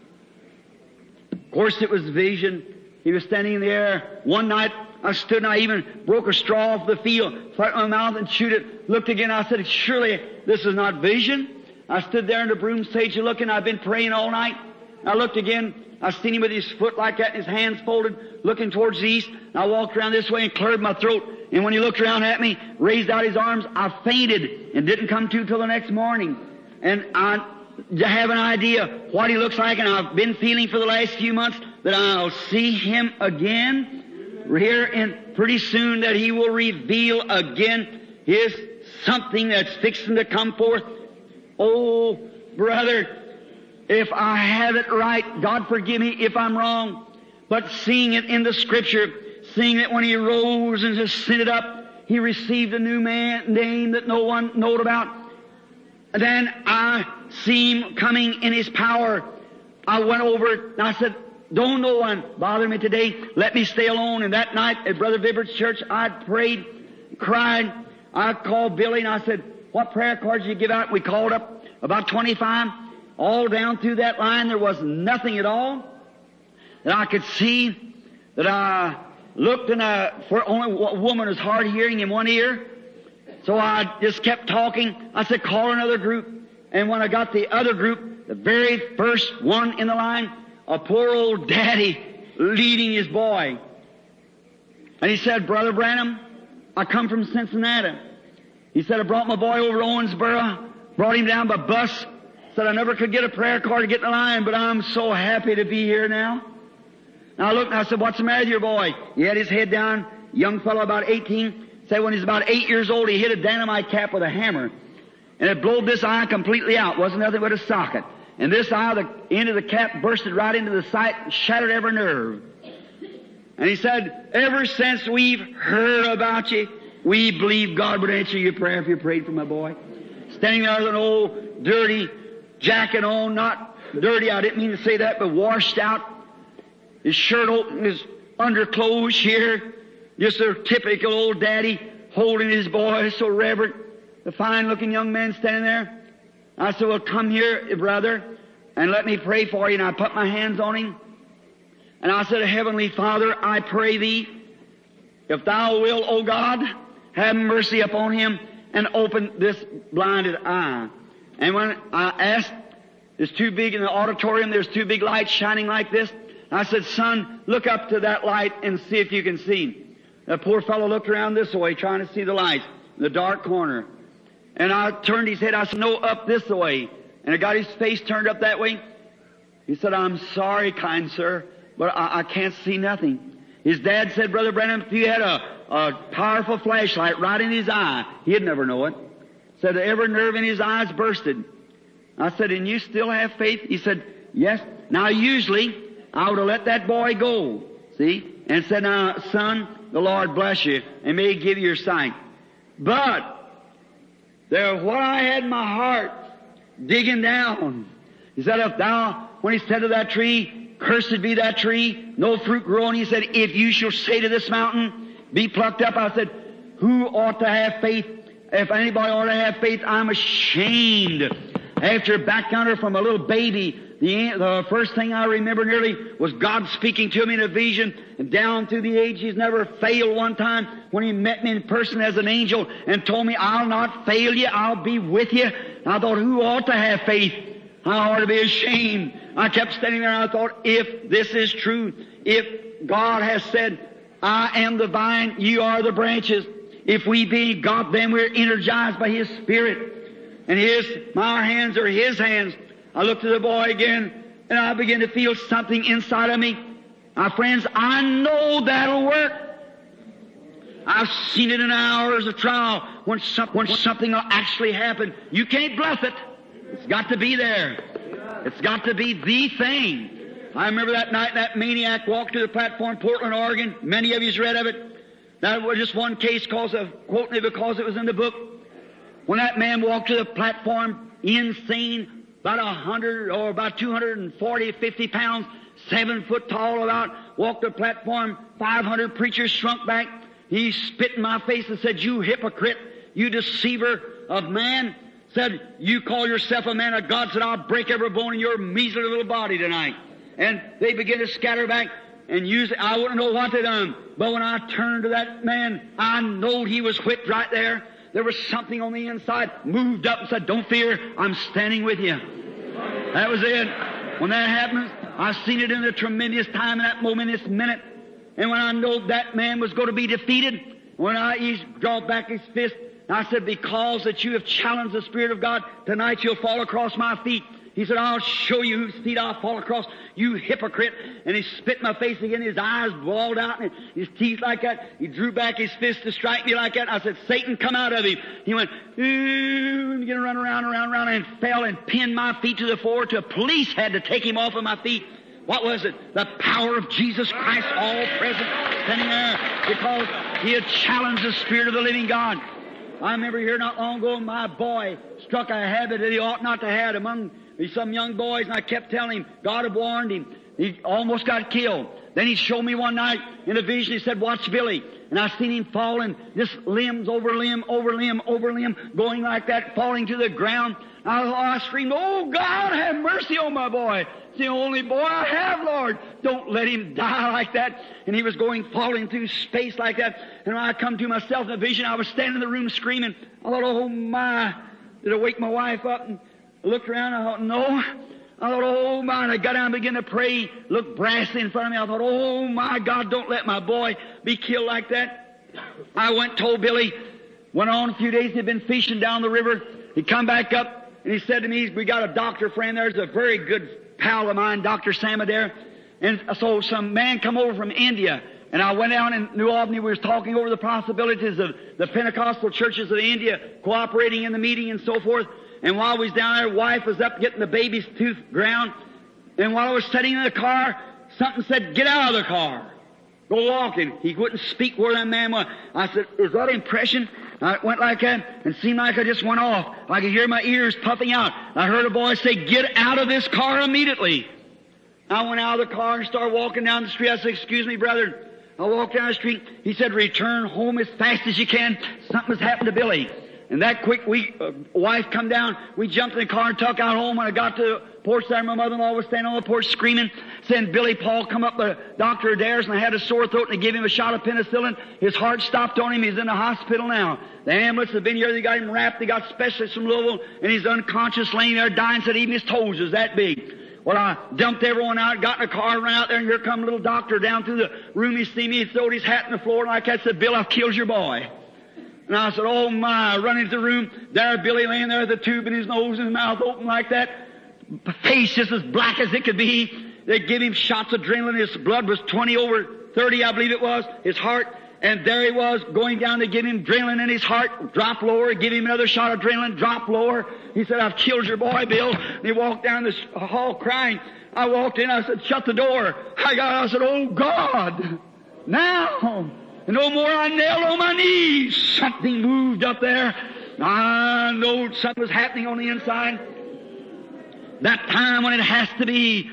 A: Of course, it was vision. He was standing in the air. One night, I stood and I even broke a straw off the field, put it in my mouth and chewed it. Looked again. I said, surely this is not vision. I stood there in the broom stage looking. I've been praying all night. I looked again. I seen him with his foot like that and his hands folded, looking towards the east. And I walked around this way and cleared my throat. And when he looked around at me, raised out his arms, I fainted and didn't come to till the next morning. And I have an idea what he looks like, and I've been feeling for the last few months that I'll see him again here, and pretty soon that he will reveal again his something that's fixing to come forth. Oh, brother, if I have it right, God forgive me if I'm wrong, but seeing it in the Scripture, seeing that when he rose and ascended up, he received a new name that no one knowed about. And then I see him coming in his power. I went over and I said, don't no one bother me today. Let me stay alone. And that night at Brother Vibbert's church, I prayed, cried. I called Billy and I said, what prayer cards did you give out? We called up about 25. All down through that line, there was nothing at all that I could see. That I looked and for only a woman was hard hearing in one ear. So I just kept talking. I said, call another group. And when I got the other group, the very first one in the line, a poor old daddy leading his boy. And he said, Brother Branham, I come from Cincinnati. He said, I brought my boy over to Owensboro, brought him down by bus. Said I never could get a prayer card to get in the line, but I'm so happy to be here now. Now I looked and I said, what's the matter with your boy? He had his head down, young fellow about 18. Said when he's about 8 years old, he hit a dynamite cap with a hammer. And it blowed this eye completely out. Wasn't nothing but a socket. And this eye, the end of the cap bursted right into the sight and shattered every nerve. And he said, ever since we've heard about you, we believe God would answer your prayer if you prayed for my boy. Standing there with an old dirty jacket on, not dirty, I didn't mean to say that, but washed out. His shirt open, his underclothes here. Just a typical old daddy holding his boy, so reverent. A fine-looking young man standing there. I said, well, come here, brother, and let me pray for you. And I put my hands on him. And I said, Heavenly Father, I pray Thee, if Thou will, O God, have mercy upon him and open this blinded eye. And when I asked, there's too big in the auditorium, there's two big lights shining like this. I said, son, look up to that light and see if you can see. The poor fellow looked around this way trying to see the lights in the dark corner. And I turned his head. I said, no, up this way. And I got his face turned up that way. He said, I'm sorry, kind sir, but I can't see nothing. His dad said, Brother Branham, if you had a powerful flashlight right in his eye, he'd never know it. Said every nerve in his eyes bursted. I said, and you still have faith? He said, yes. Now usually I would have let that boy go, see, and said, now son, the Lord bless you and may He give you your sight. But there, what I had in my heart digging down, he said, if thou, when he said to that tree, cursed be that tree, no fruit growing, he said, if you shall say to this mountain, be plucked up. I said, who ought to have faith? If anybody ought to have faith, I'm ashamed. After back under from a little baby, the first thing I remember nearly was God speaking to me in a vision. And down through the age, He's never failed one time when He met me in person as an angel and told me, I'll not fail you, I'll be with you. I thought, who ought to have faith? I ought to be ashamed. I kept standing there and I thought, if this is true, if God has said, I am the vine, you are the branches. If we be God, then we're energized by His Spirit. And our hands are His hands. I looked at the boy again, and I began to feel something inside of me. My friends, I know that'll work. I've seen it in hours of trial when something will actually happen. You can't bluff it. It's got to be there. It's got to be the thing. I remember that night that maniac walked to the platform, Portland, Oregon. Many of you's read of it. That was just one case quoting it because it was in the book. When that man walked to the platform, insane, about 100 or about 240, 50 pounds, 7 foot tall about, walked the platform, 500 preachers shrunk back. He spit in my face and said, you hypocrite, you deceiver of man. Said, you call yourself a man of God. Said, I'll break every bone in your measly little body tonight. And they began to scatter back and use it. I wouldn't know what they done. But when I turned to that man, I knowed he was whipped right there. There was something on the inside, moved up and said, don't fear, I'm standing with you. That was it. When that happened, I seen it in a tremendous time in that moment, this minute. And when I know that man was going to be defeated, he dropped back his fist, I said, because that you have challenged the Spirit of God, tonight you'll fall across my feet. He said, I'll show you whose feet I'll fall across, you hypocrite. And he spit in my face again, his eyes balled out, and his teeth like that. He drew back his fist to strike me like that. I said, Satan, come out of him. He went, ooh, and began to run around, and fell and pinned my feet to the floor till police had to take him off of my feet. What was it? The power of Jesus Christ, all present, standing there, because he had challenged the Spirit of the living God. I remember here not long ago, my boy struck a habit that he ought not to have among some young boys, and I kept telling him, God had warned him. He almost got killed. Then he showed me one night in a vision, he said, watch Billy. And I seen him falling, just limbs over limb, over limb, over limb, going like that, falling to the ground. I screamed, oh God, have mercy on my boy. It's the only boy I have, Lord. Don't let him die like that. And he was falling through space like that. And when I come to myself in a vision, I was standing in the room screaming. I thought, oh my, did I wake my wife up? And I looked around, I thought, no. I thought, oh my, and I got down and began to pray, looked brassy in front of me. I thought, oh my God, don't let my boy be killed like that. I went, told Billy, went on a few days, he'd been fishing down the river. He come back up and he said to me, we got a doctor friend there, there's a very good pal of mine, Dr. Sam Adair. And so some man come over from India. And I went down in New Albany, we was talking over the possibilities of the Pentecostal churches of India cooperating in the meeting and so forth. And while we was down there, wife was up getting the baby's tooth ground. And while I was sitting in the car, something said, get out of the car. Go walking. He wouldn't speak where that man was. I said, is that impression? I went like that, and it seemed like I just went off. I could hear my ears puffing out. I heard a voice say, get out of this car immediately. I went out of the car and started walking down the street. I said, excuse me, brother. I walked down the street. He said, return home as fast as you can. Something's happened to Billy. And that quick, wife come down. We jumped in the car and took out home. When I got to the porch there, my mother-in-law was standing on the porch screaming, saying, Billy Paul come up, the Dr. Adair's, and I had a sore throat, and they gave him a shot of penicillin. His heart stopped on him. He's in the hospital now. The ambulance has been here. They got him wrapped. They got specialists from Louisville, and he's unconscious, laying there dying. Said even his toes was that big. Well, I dumped everyone out, got in a car, ran out there, and here come a little doctor down through the room. He see me, he throwed his hat on the floor, and like that said, Bill, I've killed your boy. And I said, oh my, run into the room. There Billy laying there with the tube in his nose and his mouth open like that. Face just as black as it could be. They give him shots of adrenaline. His blood was 20/30, I believe it was, his heart. And there he was, going down to give him adrenaline in his heart. Drop lower, give him another shot of adrenaline, drop lower. He said, I've killed your boy, Bill. And he walked down this hall crying. I walked in, I said, shut the door. I said, oh God, now. And no more, I knelt on my knees. Something moved up there. I know something was happening on the inside. That time when it has to be,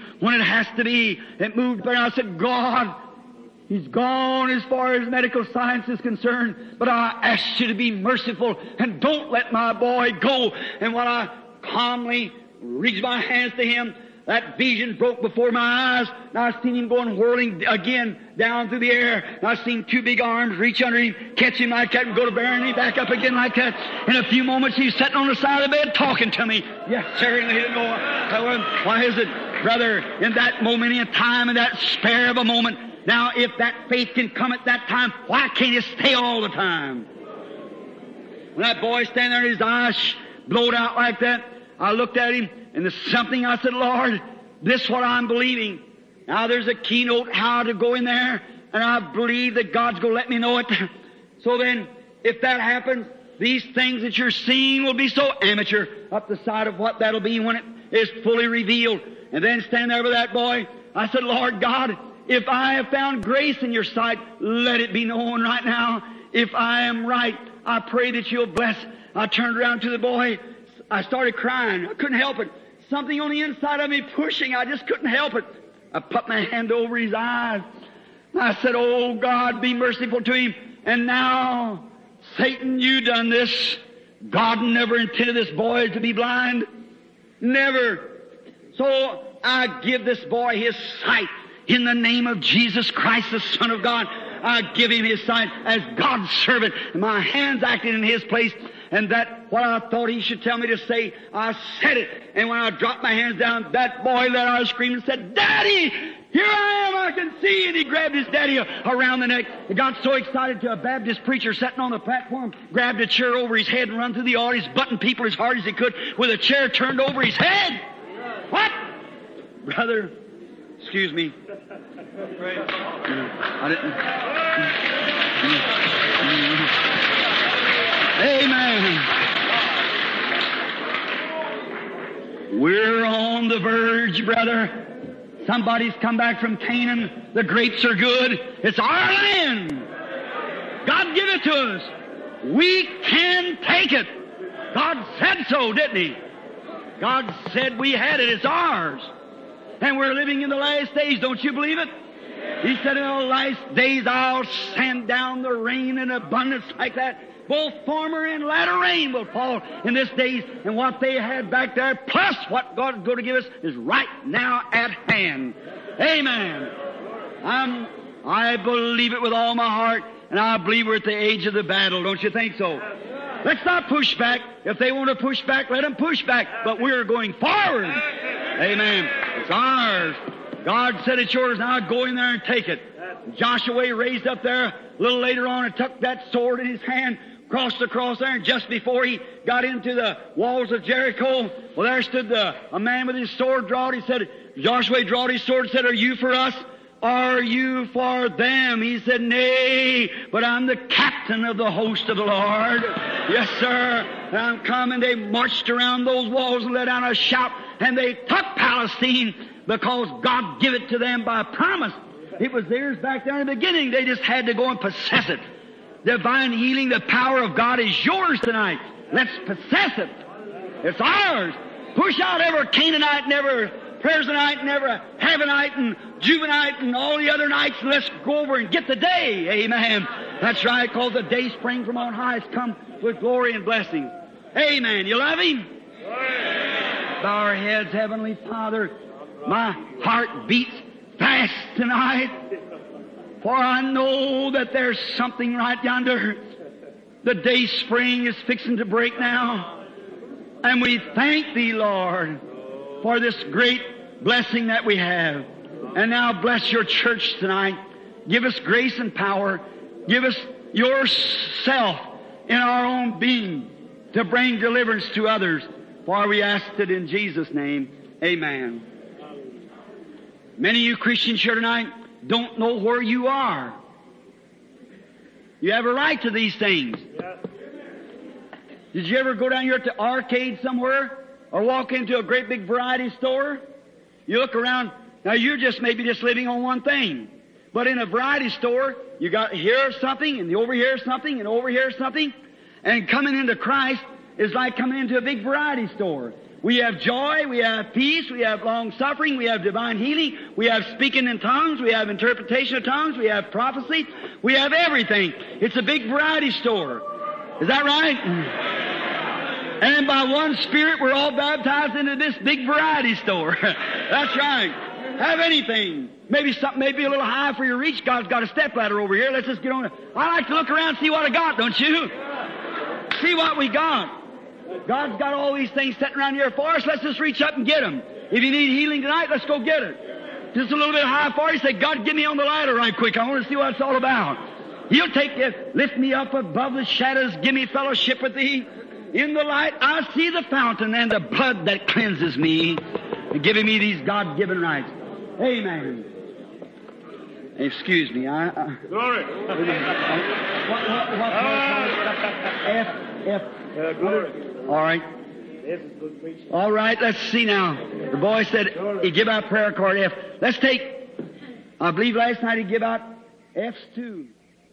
A: it moved there. I said, God, he's gone as far as medical science is concerned, but I ask you to be merciful and don't let my boy go. And when I calmly reached my hands to him, that vision broke before my eyes, and I seen him going whirling again down through the air. And I seen two big arms reach under him, catch him like that, and go to burying him back up again like that. In a few moments, he's sitting on the side of the bed talking to me. Yes, sir, and he didn't know why is it, brother, in that moment in time, in that spare of a moment. Now, if that faith can come at that time, why can't it stay all the time? When that boy standing there and his eyes blowed out like that, I looked at him, and there's something, I said, Lord, this is what I'm believing. Now there's a keynote how to go in there, and I believe that God's going to let me know it. So then, if that happens, these things that you're seeing will be so amateur up the side of what that'll be when it is fully revealed. And then stand there with that boy. I said, Lord God, if I have found grace in your sight, let it be known right now. If I am right, I pray that you'll bless. I turned around to the boy. I started crying. I couldn't help it. Something on the inside of me pushing. I just couldn't help it. I put my hand over his eyes. I said, oh God, be merciful to him. And now, Satan, you done this. God never intended this boy to be blind. Never. So I give this boy his sight in the name of Jesus Christ, the Son of God. I give him his sight as God's servant. My hands acting in his place. And that, what I thought he should tell me to say, I said it. And when I dropped my hands down, that boy let out a scream and said, Daddy, here I am, I can see. And he grabbed his daddy around the neck. He got so excited to a Baptist preacher sitting on the platform, grabbed a chair over his head and run through the audience, butting people as hard as he could with a chair turned over his head. What? Brother, excuse me. I didn't. Amen. We're on the verge, brother. Somebody's come back from Canaan. The grapes are good. It's our land. God give it to us. We can take it. God said so, didn't He? God said we had it. It's ours. And we're living in the last days. Don't you believe it? He said in the last days I'll send down the rain in abundance like that. Both former and latter rain will fall in this days. And what they had back there, plus what God's going to give us, is right now at hand. Amen. I believe it with all my heart, and I believe we're at the age of the battle. Don't you think so? Let's not push back. If they want to push back, let them push back. But we're going forward. Amen. It's ours. God said it's yours. Now go in there and take it. Joshua raised up there a little later on and took that sword in his hand, crossed across there, and just before he got into the walls of Jericho, well, there stood a man with his sword drawn. He said, Joshua drawed his sword and said, are you for us? Are you for them? He said, nay, but I'm the captain of the host of the Lord. Yes, sir. And I'm coming. They marched around those walls and let out a shout, and they took Palestine because God gave it to them by promise. It was theirs back there in the beginning. They just had to go and possess it. Divine healing, the power of God is yours tonight. Let's possess it. It's ours. Push out every Canaanite and every Perizzite and every Havanite and Juvenite and all the other nights, and let's go over and get the day. Amen. That's right, because the day spring from on high has come with glory and blessings. Amen. You love Him? Bow our heads, Heavenly Father. My heart beats fast tonight, for I know that there's something right yonder. The day spring is fixing to break now. And we thank Thee, Lord, for this great blessing that we have. And now bless Your church tonight. Give us grace and power. Give us Yourself in our own being to bring deliverance to others. For we ask it in Jesus' name. Amen. Many of you Christians here tonight don't know where you are. You have a right to these things. Did you ever go down here to arcade somewhere or walk into a great big variety store? You look around. Now you're maybe just living on one thing. But in a variety store, you got here something and over here something and over here something. And coming into Christ is like coming into a big variety store. We have joy, we have peace, we have long suffering, we have divine healing, we have speaking in tongues, we have interpretation of tongues, we have prophecy, we have everything. It's a big variety store. Is that right? And by one Spirit, we're all baptized into this big variety store. That's right. Have anything. Maybe something maybe a little high for your reach. God's got a stepladder over here. Let's just get on it. I like to look around and see what I got, don't you? See what we got. God's got all these things sitting around here for us. Let's just reach up and get them. If you need healing tonight, let's go get it. Just a little bit high for you. Say, God, get me on the ladder right quick. I want to see what it's all about. He'll take it, lift me up above the shadows, give me fellowship with Thee. In the light, I see the fountain and the blood that cleanses me, giving me these God-given rights. Amen. Excuse me.
B: Glory.
A: F.
B: Glory.
A: All right. All right, let's see now. The boy said he'd give out prayer card F. Let's take, I believe last night he gave out F's too.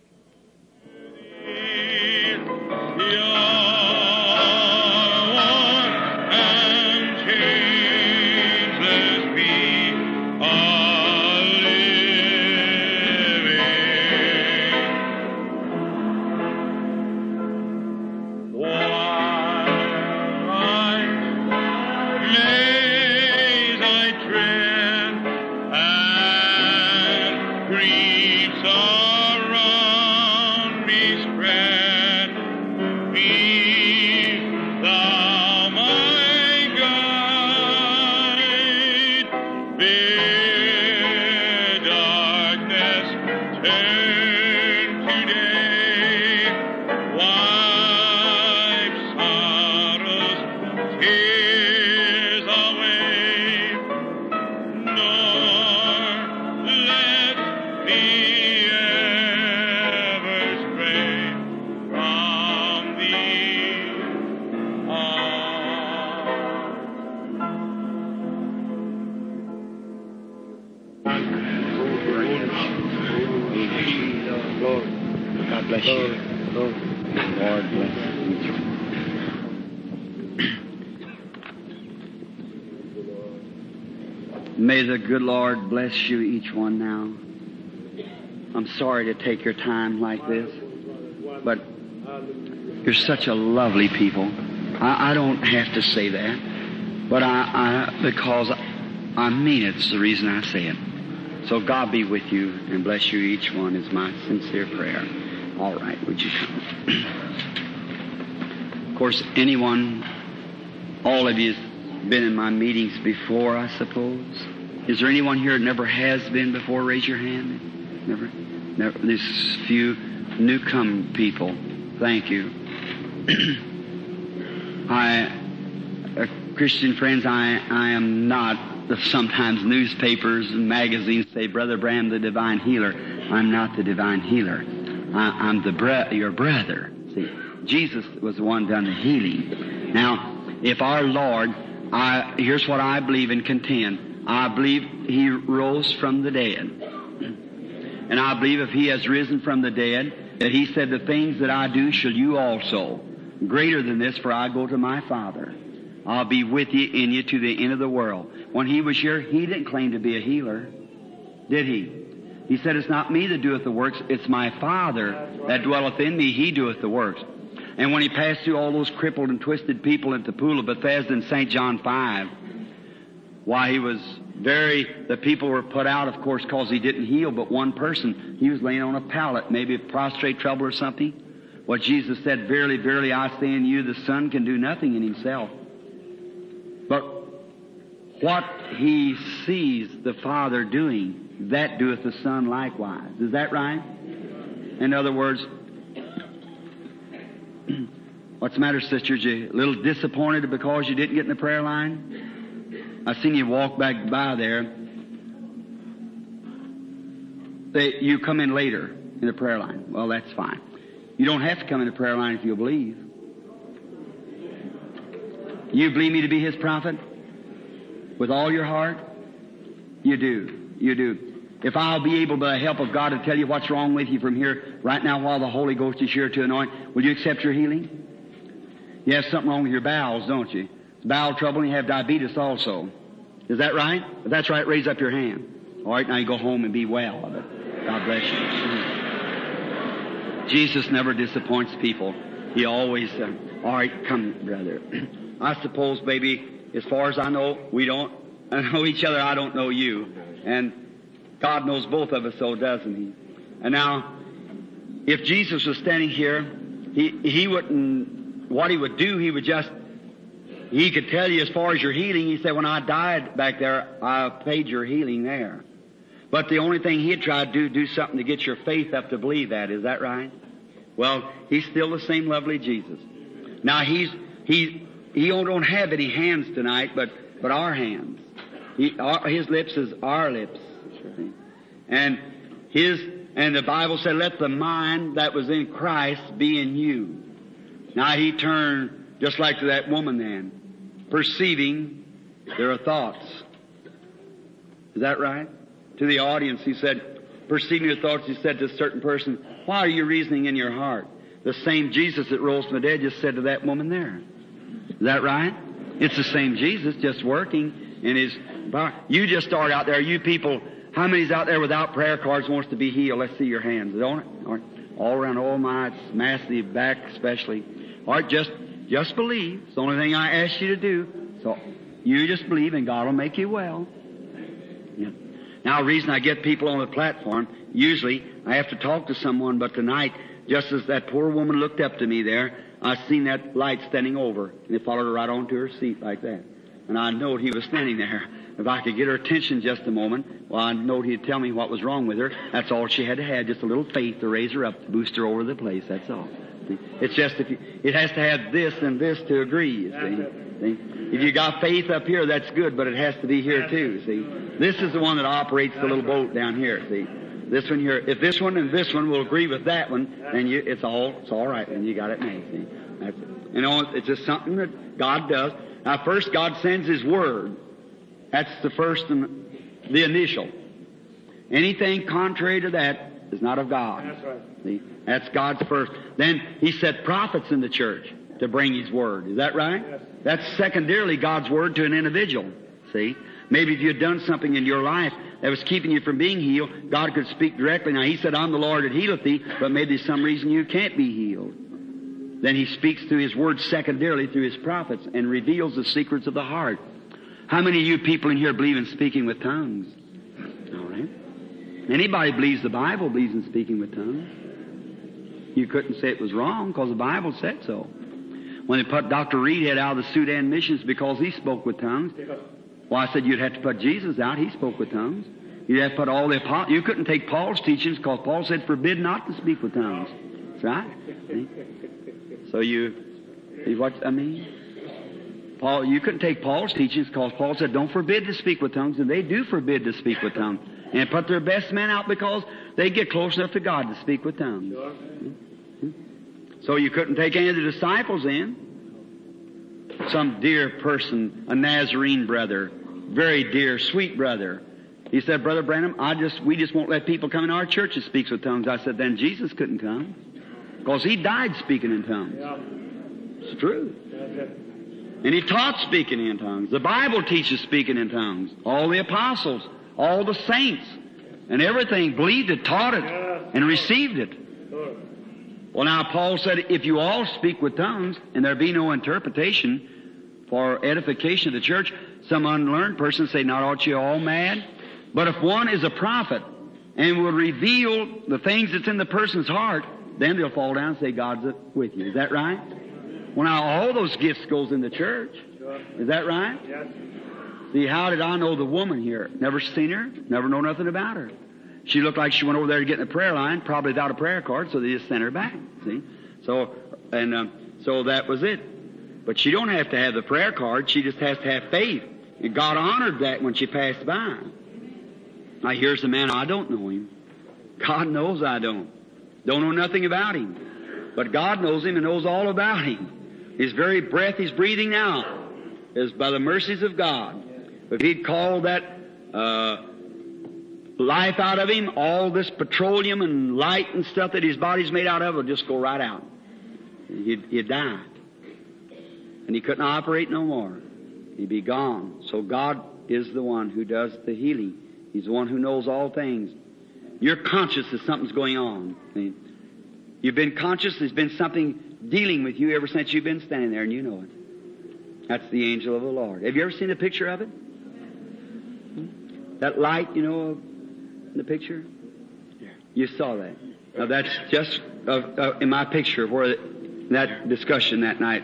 A: May the good Lord bless you each one now. I'm sorry to take your time like this, but you're such a lovely people. I don't have to say that, but because I mean it. It's the reason I say it. So God be with you and bless you each one is my sincere prayer. All right, would you come? Of course, all of you have been in my meetings before, I suppose. Is there anyone here that never has been before? Raise your hand. Never. There's few newcome people. Thank you. Christian friends, I am not. Sometimes newspapers and magazines say, Brother Branham, the divine healer. I'm not the divine healer. I'm your brother. See, Jesus was the one done the healing. Now, if our Lord, here's what I believe and contend. I believe He rose from the dead. And I believe if He has risen from the dead, that He said, the things that I do shall you also. Greater than this, for I go to my Father. I'll be with you, in you, to the end of the world. When He was here, He didn't claim to be a healer, did He? He said, it's not me that doeth the works, it's my Father that dwelleth in me, He doeth the works. And when He passed through all those crippled and twisted people at the pool of Bethesda in St. John 5, why He was the people were put out, of course, because He didn't heal but one person. He was laying on a pallet, maybe a prostrate trouble or something. What Jesus said, verily, verily, I say unto you, the Son can do nothing in Himself. But what He sees the Father doing, that doeth the Son likewise. Is that right? In other words, what's the matter, sisters? You a little disappointed because you didn't get in the prayer line? I seen you walk back by there. You come in later in the prayer line. Well, that's fine. You don't have to come in the prayer line if you believe. You believe me to be His prophet? With all your heart? You do. You do. If I'll be able, by the help of God, to tell you what's wrong with you from here, right now while the Holy Ghost is here to anoint, will you accept your healing? You have something wrong with your bowels, don't you? Bowel trouble, and you have diabetes also. Is that right? If that's right, raise up your hand. All right, now you go home and be well of it. God bless you. Jesus never disappoints people. He always all right, come, brother. I suppose, baby, as far as I know, we don't know each other. I don't know you. And God knows both of us, so doesn't He? And now, if Jesus was standing here, He wouldn't, what He would do, He could tell you as far as your healing. He said, when I died back there, I paid your healing there. But the only thing He'd try to do something to get your faith up to believe that. Is that right? Well, He's still the same lovely Jesus. Now, He don't have any hands tonight, but our hands. His lips is our lips. And the Bible said, let the mind that was in Christ be in you. Now, He turned just like to that woman then, perceiving their thoughts. Is that right? To the audience, He said, perceiving your thoughts, He said to a certain person, why are you reasoning in your heart? The same Jesus that rose from the dead just said to that woman there. Is that right? It's the same Jesus just working in His power. You just start out there, you people. How many's out there without prayer cards wants to be healed? Let's see your hands, don't it? All around, oh my, it's massive, back especially. All right, just believe. It's the only thing I ask you to do. So you just believe and God will make you well. Yeah. Now, the reason I get people on the platform, usually I have to talk to someone, but tonight, just as that poor woman looked up to me there, I seen that light standing over, and it followed her right onto her seat like that. And I knowed He was standing there. If I could get her attention just a moment, well, I knowed He'd tell me what was wrong with her. That's all she had to have, just a little faith to raise her up, to boost her over the place, that's all. It's just it has to have this and this to agree, you see. If you got faith up here, that's good, but it has to be here too, see. This is the one that operates the little boat down here, see. This one here, if this one and this one will agree with that one, then it's all right, and you got it made, see. That's it. You know, it's just something that God does. Now, first God sends His Word. That's the first and the initial. Anything contrary to that is not of God.
B: That's right.
A: See? That's God's first. Then He set prophets in the church to bring His Word. Is that right?
B: Yes.
A: That's secondarily God's Word to an individual. See? Maybe if you had done something in your life that was keeping you from being healed, God could speak directly. Now, He said, I'm the Lord that healeth thee, but maybe there's some reason you can't be healed. Then He speaks through His Word secondarily through His prophets and reveals the secrets of the heart. How many of you people in here believe in speaking with tongues? All right. Anybody believes the Bible believes in speaking with tongues. You couldn't say it was wrong because the Bible said so. When they put Dr. Reedhead out of the Sudan missions because he spoke with tongues, well, I said you'd have to put Jesus out. He spoke with tongues. You'd have to put all the apostles. You couldn't take Paul's teachings because Paul said forbid not to speak with tongues. That's right. See? So you what I mean? Paul, you couldn't take Paul's teachings because Paul said don't forbid to speak with tongues, and they do forbid to speak with tongues. And put their best men out because they get close enough to God to speak with tongues. Sure. So you couldn't take any of the disciples in. Some dear person, a Nazarene brother, very dear, sweet brother, He said, Brother Branham, we just won't let people come in our church that speaks with tongues. I said, then Jesus couldn't come. Because He died speaking in tongues.
B: Yeah.
A: It's true.
B: That's it.
A: And He taught speaking in tongues. The Bible teaches speaking in tongues. All the apostles, all the saints, and everything believed it, taught it, and received it.
B: Sure.
A: Well, now, Paul said, if you all speak with tongues, and there be no interpretation for edification of the church, some unlearned person say, not aren't you all mad? But if one is a prophet and will reveal the things that's in the person's heart, then they'll fall down and say, God's with you. Is that right? Well, now, all those gifts goes in the church.
B: Sure.
A: Is that right?
B: Yes.
A: See, how did I know the woman here? Never seen her, never know nothing about her. She looked like she went over there to get in the prayer line, probably without a prayer card, so they just sent her back. See? So that was it. But she don't have to have the prayer card, she just has to have faith. And God honored that when she passed by. Now here's the man, I don't know him. God knows I don't. Don't know nothing about him. But God knows him and knows all about him. His very breath he's breathing now is by the mercies of God. If He'd called that life out of him, all this petroleum and light and stuff that his body's made out of will just go right out. He'd die. And he couldn't operate no more. He'd be gone. So God is the one who does the healing. He's the one who knows all things. You're conscious that something's going on. See? You've been conscious there's been something dealing with you ever since you've been standing there, and you know it. That's the angel of the Lord. Have you ever seen a picture of it? That light, you know, in the picture? Yeah. You saw that. Now that's just in my picture where that discussion that night.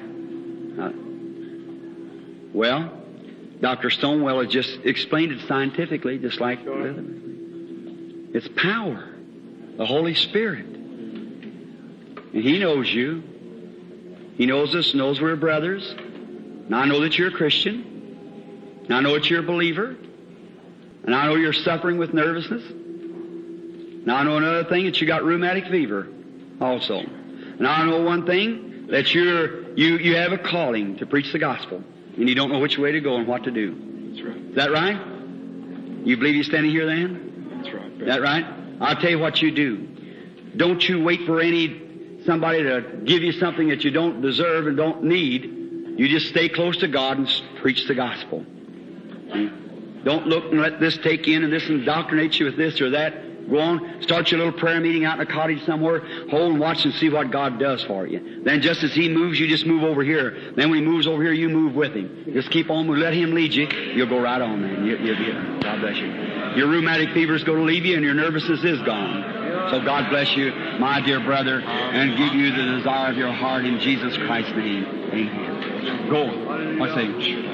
A: Well, Dr. Stonewell has just explained it scientifically, just like it's power, the Holy Spirit. And He knows you. He knows us, knows we're brothers. Now I know that you're a Christian. Now I know that you're a believer. And I know you're suffering with nervousness. Now I know another thing, that you got rheumatic fever also. And I know one thing, that you have a calling to preach the gospel. And you don't know which way to go and what to do.
B: That's right.
A: Is that right? You believe you're standing here then?
B: That's right.
A: Is that right? I'll tell you what you do. Don't you wait for somebody to give you something that you don't deserve and don't need. You just stay close to God and preach the gospel. See? Don't look and let this take in and this indoctrinate you with this or that. Go on, start your little prayer meeting out in a cottage somewhere. Hold and watch and see what God does for you. Then just as He moves, you just move over here. Then when He moves over here, you move with Him. Just keep on moving. Let Him lead you. You'll go right on, man. You'll be it. God bless you. Your rheumatic fever is going to leave you and your nervousness is gone. So God bless you, my dear brother, and give you the desire of your heart in Jesus Christ's name. Amen. Go. What's that?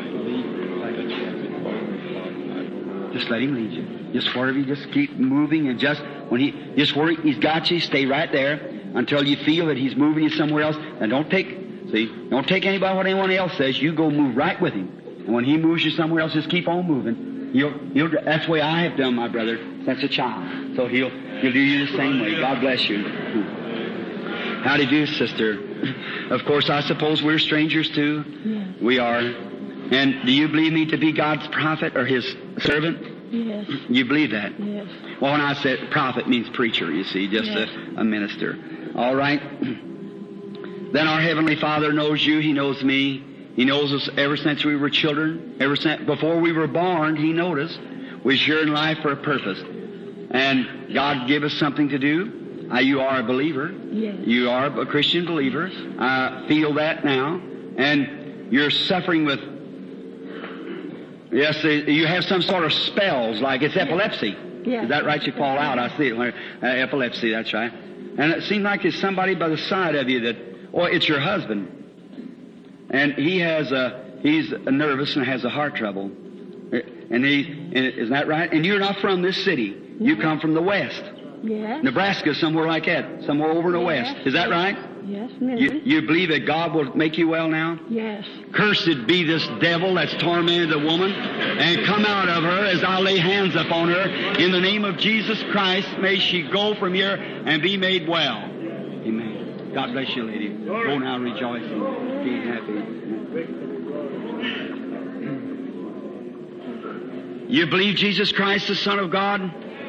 A: Just let Him lead you. Just wherever you just keep moving, and just where He's got you, stay right there until you feel that He's moving you somewhere else. And don't take anybody what anyone else says. You go move right with Him. And when He moves you somewhere else, just keep on moving. That's the way I have done, my brother, since a child. So He'll do you the same way. God bless you. How do you do, sister? Of course, I suppose we're strangers too.
C: Yes.
A: We are. And do you believe me to be God's prophet or His servant?
C: Yes.
A: You believe that?
C: Yes.
A: Well, when I said prophet means preacher, you see, just
C: Yes.
A: a minister. All right? Then our Heavenly Father knows you. He knows me. He knows us ever since we were children. Ever since before we were born, He knowed us. We're here in life for a purpose. And God gave us something to do. You are a believer.
C: Yes.
A: You are a Christian believer. I feel that now. And you're suffering with... Yes, you have some sort of spells, like it's epilepsy.
C: Yes.
A: Is that right? You fall out. I see it. Epilepsy, that's right. And it seems like there's somebody by the side of you it's your husband. And he's nervous and has a heart trouble. And isn't that right? And you're not from this city. You come from the West.
C: Yes.
A: Nebraska, somewhere like that. Somewhere over in the West. Is that right?
C: Yes, maybe.
A: You believe that God will make you well now?
C: Yes.
A: Cursed be this devil that's tormented the woman, and come out of her as I lay hands upon her. In the name of Jesus Christ, may she go from here and be made well. Amen. God bless you, lady. Go now rejoicing, being happy. You believe Jesus Christ, the Son of God?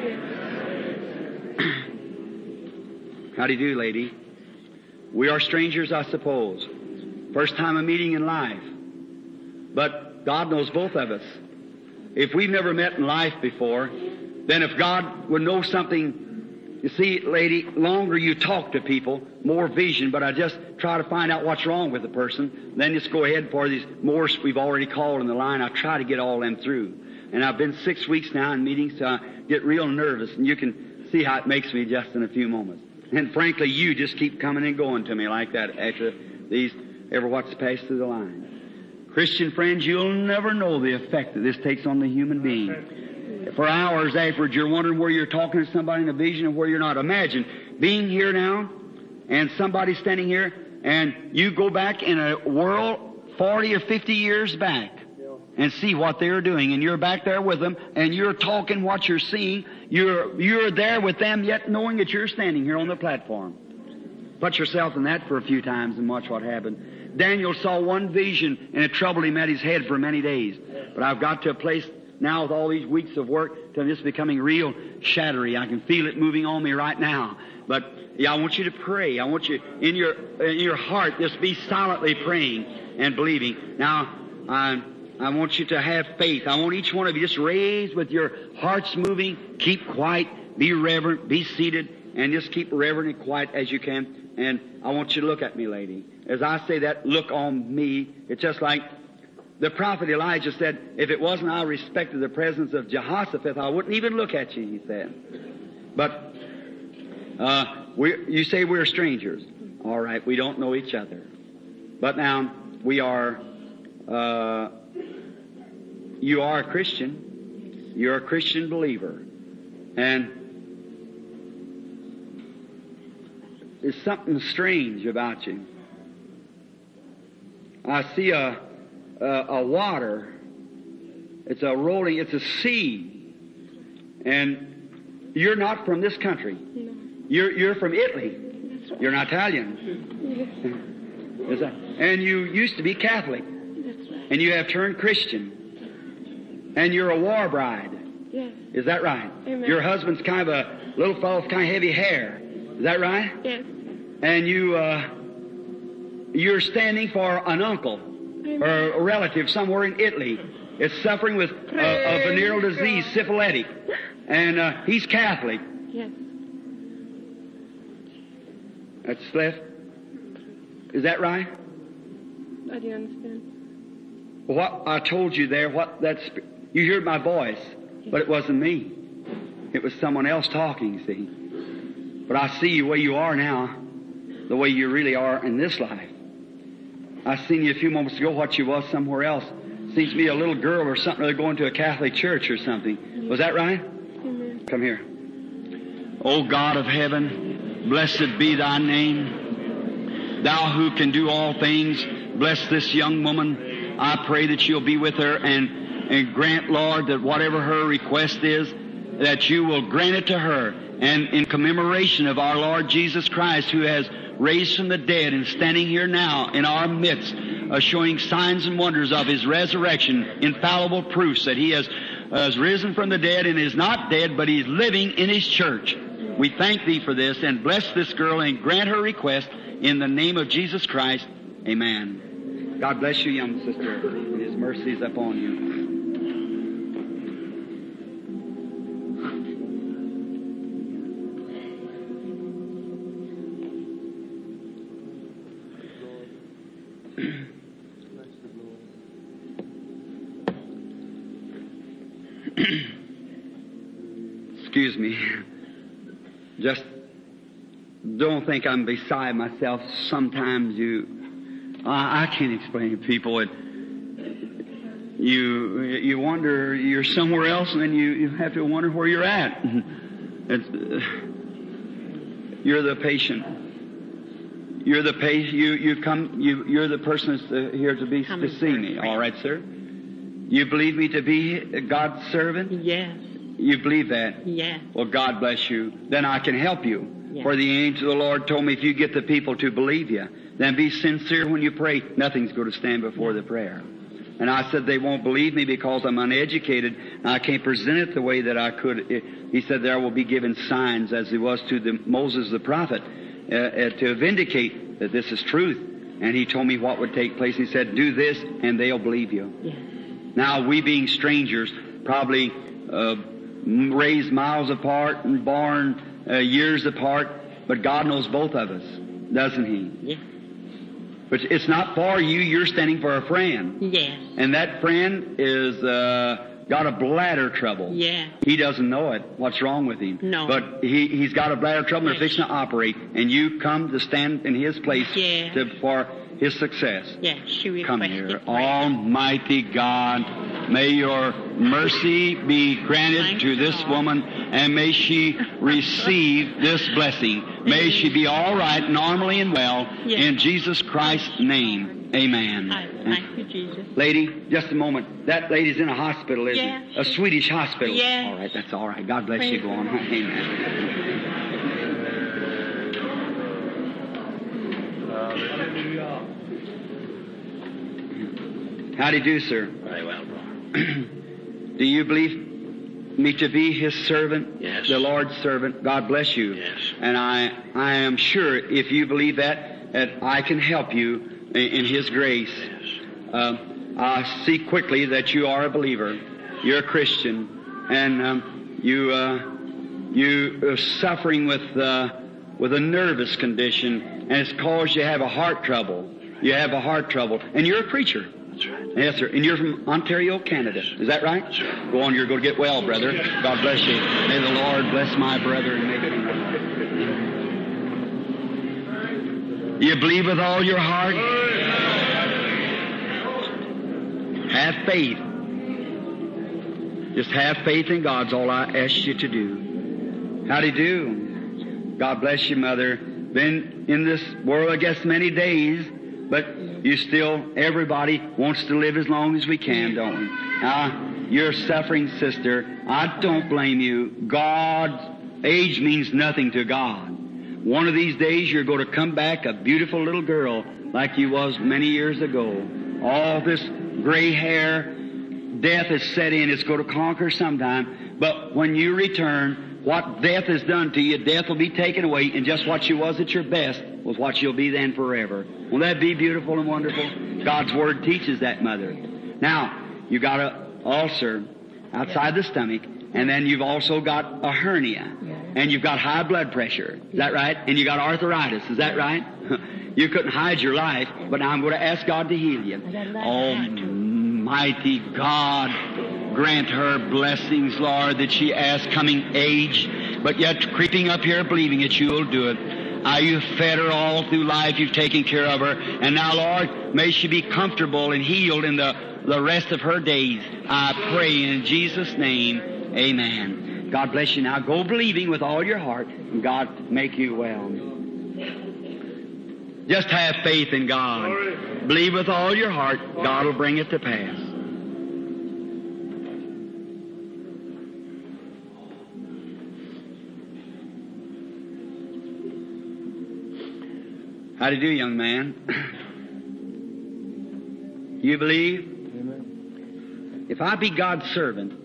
A: How do you do, lady? We are strangers, I suppose. First time a meeting in life. But God knows both of us. If we've never met in life before, then if God would know something, you see, lady, longer you talk to people, more vision, but I just try to find out what's wrong with the person. Then just go ahead for these more we've already called in the line. I try to get all them through. And I've been 6 weeks now in meetings, so I get real nervous, and you can see how it makes me just in a few moments. And frankly, you just keep coming and going to me like that after these, ever what's passed through the line. Christian friends, you'll never know the effect that this takes on the human being. For hours afterwards, you're wondering where you're talking to somebody in a vision and where you're not. Imagine being here now and somebody standing here and you go back in a world 40 or 50 years back and see what they're doing, and you're back there with them and you're talking what you're seeing. You're there with them yet knowing that you're standing here on the platform. Put yourself in that for a few times and watch what happened. Daniel saw one vision and it troubled him at his head for many days. But I've got to a place now with all these weeks of work to this becoming real shattery. I can feel it moving on me right now. But yeah, I want you to pray. I want you in your heart just be silently praying and believing. Now, I want you to have faith. I want each one of you just raise with your hearts moving. Keep quiet. Be reverent. Be seated. And just keep reverent and quiet as you can. And I want you to look at me, lady. As I say that, look on me. It's just like the prophet Elijah said, if it wasn't I respected the presence of Jehoshaphat, I wouldn't even look at you, he said. But you say we're strangers. All right, we don't know each other. But now, we are... you are a Christian. You're a Christian believer. And there's something strange about you. I see a water. It's a sea. And you're not from this country.
C: No.
A: You're from Italy.
C: That's right.
A: You're an Italian.
C: Yes.
A: Is that? And you used to be Catholic.
C: That's right.
A: And you have turned Christian. And you're a war bride.
C: Yes.
A: Is that right?
C: Amen.
A: Your husband's kind of a little fellow with kind of heavy hair. Is that right?
C: Yes.
A: And you're standing for an uncle or a relative somewhere in Italy. It's suffering with a venereal disease, syphilitic. And he's Catholic.
C: Yes.
A: That's left. Is that right?
C: I didn't understand.
A: What I told you there, you heard my voice, but it wasn't me. It was someone else talking, see. But I see you the way you are now, the way you really are in this life. I seen you a few moments ago what you was somewhere else. Seems to be a little girl or something, or going to a Catholic church or something. Was that right?
C: Amen.
A: Come here. O God of heaven, blessed be thy name. Thou who can do all things, bless this young woman. I pray that you'll be with her and grant, Lord, that whatever her request is, that you will grant it to her. And in commemoration of our Lord Jesus Christ, who has raised from the dead and standing here now in our midst, showing signs and wonders of His resurrection, infallible proofs that He has risen from the dead and is not dead, but He's living in His church. We thank Thee for this and bless this girl and grant her request in the name of Jesus Christ. Amen. God bless you, young sister, and His mercy is upon you. Excuse me. Just don't think I'm beside myself. Sometimes I can't explain to people. You wonder you're somewhere else, and then you have to wonder where you're at. You're the patient. You're the patient. You're the person that's here to see me. All right, sir. You believe me to be God's servant?
C: Yes.
A: You believe that?
C: Yes.
A: Well, God bless you. Then I can help you.
C: Yes.
A: For the angel of the Lord told me if you get the people to believe you, then be sincere when you pray. Nothing's going to stand before the prayer. And I said, they won't believe me because I'm uneducated. And I can't present it the way that I could. He said, there will be given signs as he was to Moses the prophet to vindicate that this is truth. And he told me what would take place. He said, do this and they'll believe you.
C: Yes.
A: Now, we being strangers, probably raised miles apart and born years apart, but God knows both of us, doesn't He?
C: Yes.
A: But it's not for you. You're standing for a friend.
C: Yes.
A: And that friend is got a bladder trouble.
C: Yeah.
A: He doesn't know it. What's wrong with him?
C: No.
A: But he's got a bladder trouble and they're fixing to operate. And you come to stand in his place for his success.
C: Yes, she requested
A: Come here.
C: prayer.
A: Almighty God, may your mercy be granted to this woman, and may she receive this blessing. May she be all right, normally and well, in Jesus Christ's name. Amen.
C: Thank you, Jesus.
A: Lady, just a moment. That lady's in a hospital, isn't
C: Yes.
A: it? A Swedish hospital.
C: Yes.
A: All right, that's all right. God bless you. Go on. Amen. How do you do, sir?
D: Very well, brother.
A: Do you believe me to be His servant?
D: Yes.
A: The Lord's servant. God bless you.
D: Yes.
A: And I am sure if you believe that I can help you in His grace.
D: Yes.
A: I see quickly that you are a believer. You're a Christian. And you are suffering with a nervous condition, and it's caused you to have a heart trouble. You have a heart trouble. And you're a preacher.
D: That's right.
A: Yes, sir. And you're from Ontario, Canada. Is that right?
D: That's right.
A: Go on, you're going to get well, brother. God bless you. May the Lord bless my brother and make him well. You believe with all your heart? Have faith. Just have faith in God's all I ask you to do. How do you do? God bless you, Mother. Been in this world, I guess, many days, but you still, everybody wants to live as long as we can, don't we? Now, you're a suffering sister. I don't blame you. God's age means nothing to God. One of these days you're going to come back a beautiful little girl like you was many years ago. All this gray hair, death has set in. It's going to conquer sometime. But when you return, what death has done to you, death will be taken away, and just what you was at your best was what you'll be then forever. Won't that be beautiful and wonderful? God's Word teaches that, Mother. Now, you got an ulcer outside the stomach, and then you've also got a hernia, and you've got high blood pressure. Is that right? And you got arthritis. Is that right? You couldn't hide your life, but now I'm going to ask God to heal you. Almighty God, grant her blessings, Lord, that she asks coming age, but yet creeping up here believing that you'll do it. You've fed her all through life. You've taken care of her. And now, Lord, may she be comfortable and healed in the rest of her days. I pray in Jesus' name, amen. God bless you. Now go believing with all your heart, and God make you well. Just have faith in God. Believe with all your heart. God will bring it to pass. How do you do, young man? You believe? Amen. If I be God's servant,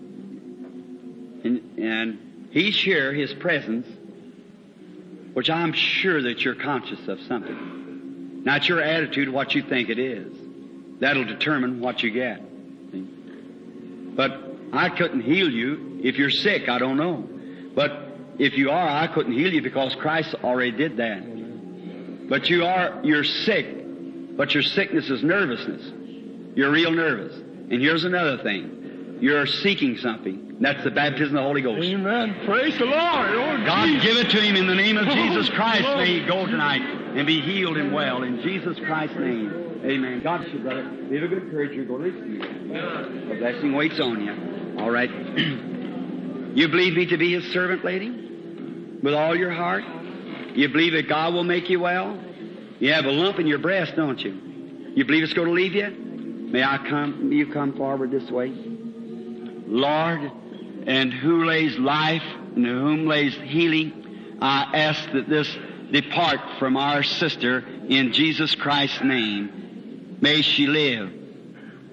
A: and He's here, His presence, which I'm sure that you're conscious of something. Not your attitude, what you think it is. That'll determine what you get. See? But I couldn't heal you if you're sick. I don't know. But if you are, I couldn't heal you because Christ already did that. But you're sick, but your sickness is nervousness. You're real nervous. And here's another thing. You're seeking something. That's the baptism of the Holy Ghost.
B: Amen. Praise the Lord. Oh,
A: God,
B: Jesus.
A: give it to him in the name of Jesus Christ. May he go tonight and be healed and well in Jesus Christ's name. Amen. God bless you, brother. Be of a good courage. You're going to receive it. The blessing waits on you. All right. You believe me to be His servant, lady? With all your heart? You believe that God will make you well? You have a lump in your breast, don't you? You believe it's going to leave you? May you come forward this way? Lord, and who lays life and to whom lays healing, I ask that this depart from our sister in Jesus Christ's name. May she live.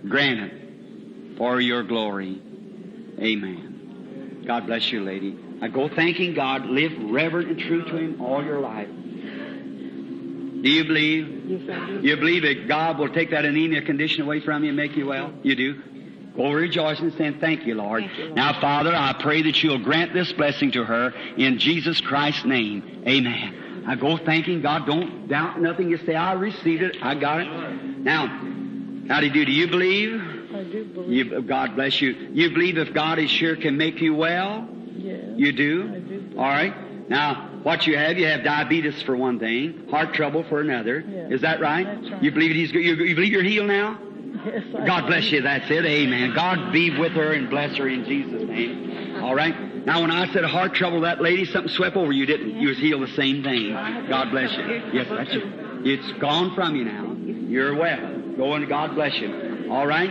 A: Grant it for your glory. Amen. God bless you, lady. Now go thanking God. Live reverent and true to Him all your life. Do you believe?
C: Yes, I do.
A: You believe that God will take that anemia condition away from you and make you well? You do? Go rejoicing and saying, thank you, Lord.
C: Thank you, Lord.
A: Now, Father, I pray that you'll grant this blessing to her in Jesus Christ's name. Amen. Now go thanking God. Don't doubt nothing. You say, I received it. I got it. Now, how do you do? Do you believe?
C: I do believe.
A: God bless you. You believe if God is sure can make you well?
C: Yes.
A: You do?
C: I do believe.
A: All right. Now, what you have diabetes for one thing, heart trouble for another.
C: Yes.
A: Is that right?
C: That's right.
A: You believe you believe you're healed now?
C: Yes, I
A: God
C: do.
A: bless you. That's it. Amen. God be with her and bless her in Jesus' name. All right. Now, when I said heart trouble, that lady, something swept over you, didn't? You was healed the same thing. God bless you. Yes, that's it. It's gone from you now. You're well. Go and God bless you. All right.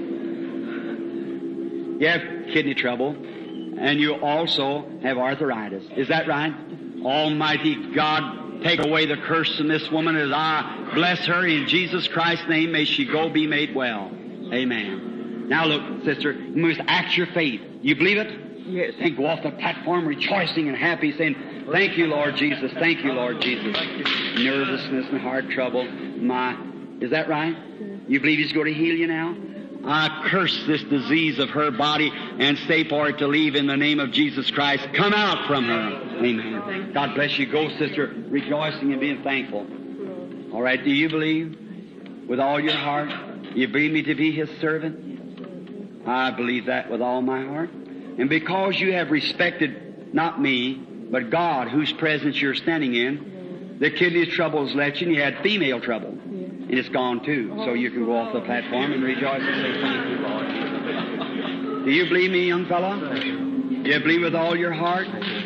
A: You have kidney trouble, and you also have arthritis. Is that right? Almighty God, take away the curse from this woman as I bless her in Jesus Christ's name. May she go be made well. Amen. Now look, sister, you must act your faith. You believe it?
C: Yes.
A: And go off the platform rejoicing and happy, saying, thank you, Lord Jesus. Thank you, Lord Jesus. Nervousness and heart trouble. Is that right? You believe He's going to heal you now? I curse this disease of her body and say for it to leave in the name of Jesus Christ. Come out from her. Amen. God bless you. Go, sister, rejoicing and being thankful. All right. Do you believe with all your heart? You believe me to be His servant? I believe that with all my heart. And because you have respected not me, but God, whose presence you're standing in, the kidney troubles left you, and you had female trouble. And it's gone too. So you can go off the platform and rejoice and say, thank you, Lord. Do you believe me, young fellow? Do you believe with all your heart?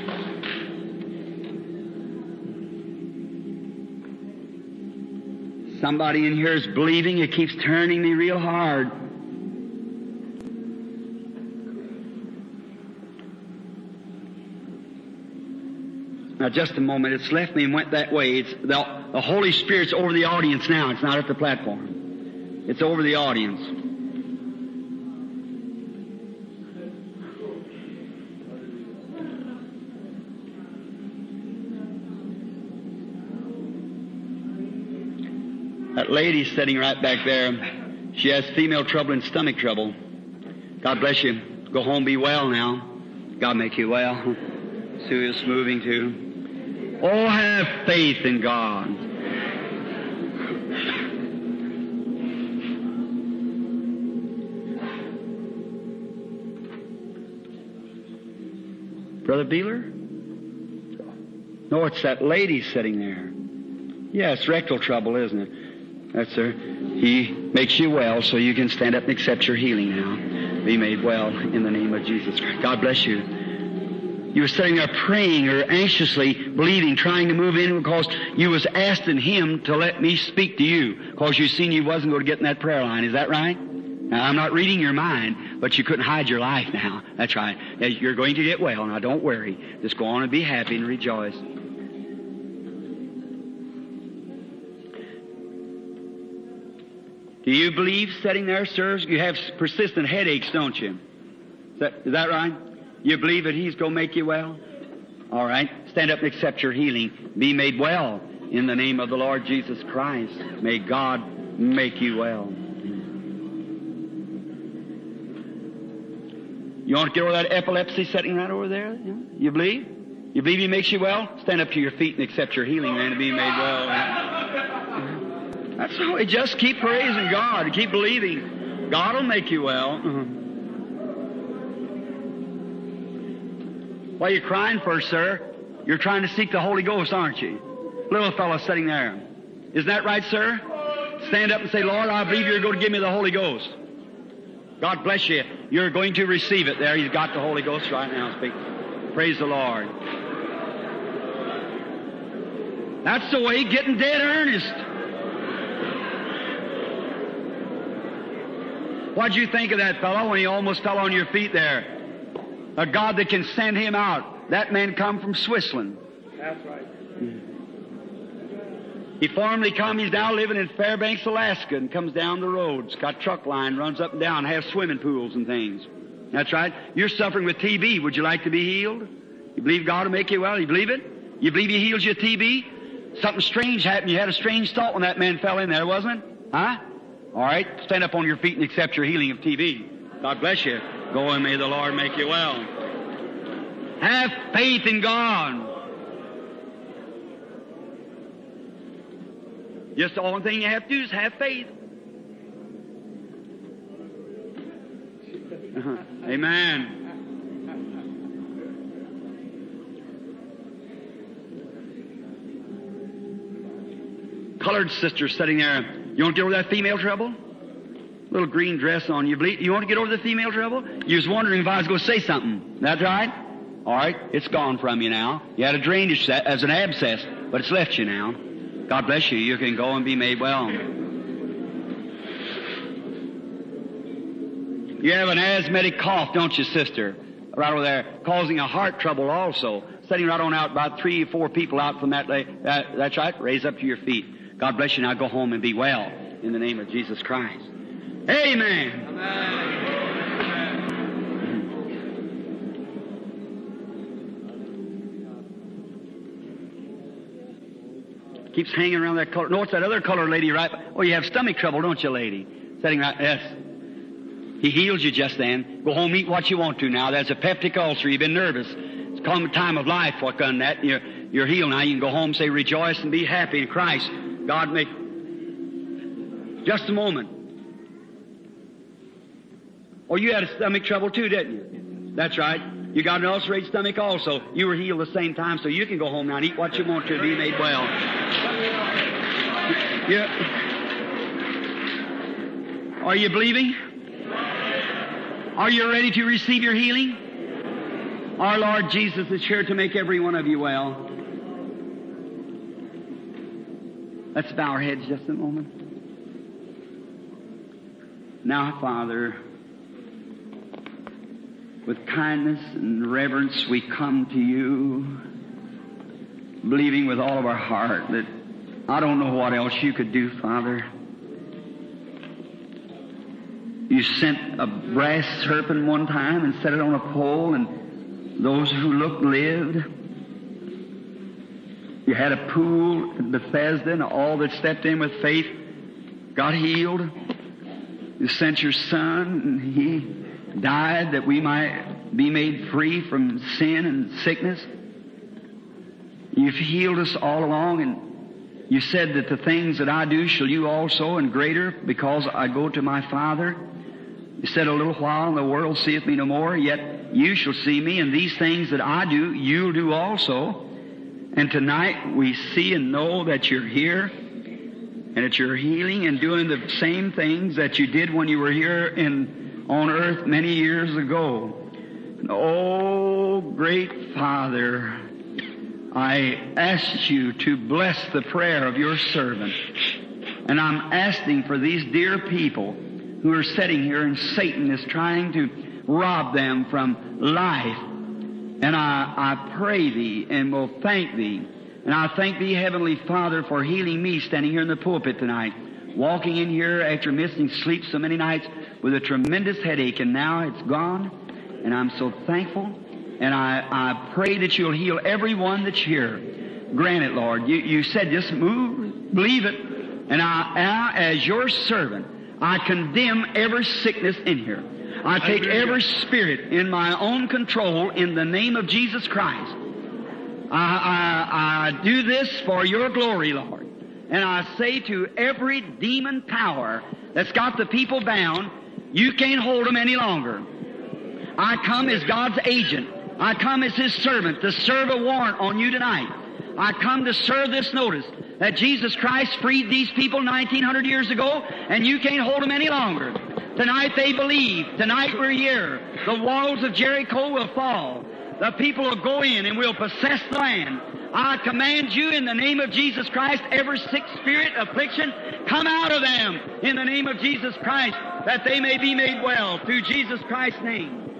A: Somebody in here is believing. It keeps turning me real hard. Now, just a moment. It's left me and went that way. It's the Holy Spirit's over the audience now. It's not at the platform. It's over the audience. That lady sitting right back there, she has female trouble and stomach trouble. God bless you. Go home, be well now. God make you well. Sue is moving too. Oh, have faith in God. Brother Beeler? No, it's that lady sitting there. Yes, rectal trouble, isn't it? That's her. He makes you well so you can stand up and accept your healing now. Be made well in the name of Jesus Christ. God bless you. You were sitting there praying or anxiously believing, trying to move in because you was asking Him to let me speak to you because you seen you wasn't going to get in that prayer line. Is that right? Now, I'm not reading your mind, but you couldn't hide your life now. That's right. You're going to get well. Now, don't worry. Just go on and be happy and rejoice. Do you believe sitting there, sir? You have persistent headaches, don't you? Is that right? You believe that He's going to make you well? All right. Stand up and accept your healing. Be made well in the name of the Lord Jesus Christ. May God make you well. You want to get over that epilepsy sitting right over there? You believe? You believe He makes you well? Stand up to your feet and accept your healing, man, to be made well. That's all. Just keep praising God. Keep believing. God will make you well. What are you crying for, sir? You're trying to seek the Holy Ghost, aren't you? Little fellow sitting there. Isn't that right, sir? Stand up and say, Lord, I believe you're going to give me the Holy Ghost. God bless you. You're going to receive it. There, He's got the Holy Ghost right now. Speak. Praise the Lord. That's the way, getting dead earnest. What'd you think of that fellow when he almost fell on your feet there? A God that can send him out. That man come from Switzerland.
B: That's right.
A: He formerly come, he's now living in Fairbanks, Alaska, and comes down the roads. Got truck line, runs up and down, have swimming pools and things. That's right. You're suffering with TB. Would you like to be healed? You believe God will make you well? You believe it? You believe He heals you of TB? Something strange happened. You had a strange thought when that man fell in there, wasn't it? Huh? All right. Stand up on your feet and accept your healing of TB. God bless you. Go and may the Lord make you well. Have faith in God. Just the only thing you have to do is have faith. Amen. Colored sister sitting there. You want to get over that female trouble? Little green dress on. You want to get over the female trouble? You was wondering if I was going to say something. That's right? All right. It's gone from you now. You had a drainage as an abscess, but it's left you now. God bless you. You can go and be made well. You have an asthmatic cough, don't you, sister? Right over there, causing a heart trouble also. Sitting right on out, about 3 or 4 people out from that. That's right. Raise up to your feet. God bless you. Now go home and be well in the name of Jesus Christ. Amen. Amen. Keeps hanging around that color. No, it's that other color lady, right? Oh, you have stomach trouble, don't you, lady? Sitting right. Yes. He heals you just then. Go home, eat what you want to now. That's a peptic ulcer. You've been nervous. It's come a time of life what done that. You're healed now. You can go home, say, rejoice and be happy in Christ. God make... Just a moment. Oh, you had a stomach trouble too, didn't you? That's right. You got an ulcerated stomach also. You were healed the same time, so you can go home now and eat what you want to and be made well. Yeah. Are you believing? Are you ready to receive your healing? Our Lord Jesus is here to make every one of you well. Let's bow our heads just a moment. Now, Father, with kindness and reverence we come to you, believing with all of our heart that I don't know what else you could do, Father. You sent a brass serpent one time and set it on a pole, and those who looked lived. You had a pool at Bethesda, and all that stepped in with faith got healed. You sent your Son, and He died that we might be made free from sin and sickness. You've healed us all along, and you said that the things that I do shall you also, and greater, because I go to my Father. You said, a little while, and the world seeth me no more, yet you shall see me, and these things that I do, you'll do also. And tonight we see and know that you're here, and that you're healing and doing the same things that you did when you were here on earth many years ago. Oh, great Father, I ask you to bless the prayer of your servant. And I'm asking for these dear people who are sitting here, and Satan is trying to rob them from life. And I pray Thee and will thank Thee. And I thank Thee, Heavenly Father, for healing me standing here in the pulpit tonight, walking in here after missing sleep so many nights with a tremendous headache, and now it's gone. And I'm so thankful. And I pray that You'll heal everyone that's here. Grant it, Lord. You said just move, believe it. And I, as Your servant, I condemn every sickness in here. I take every spirit in my own control in the name of Jesus Christ. I do this for Your glory, Lord. And I say to every demon power that's got the people bound, you can't hold them any longer. I come as God's agent. I come as His servant to serve a warrant on you tonight. I come to serve this notice that Jesus Christ freed these people 1900 years ago, and you can't hold them any longer. Tonight they believe. Tonight we're here. The walls of Jericho will fall. The people will go in and will possess the land. I command you in the name of Jesus Christ, every sick spirit, affliction, come out of them in the name of Jesus Christ, that they may be made well through Jesus Christ's name.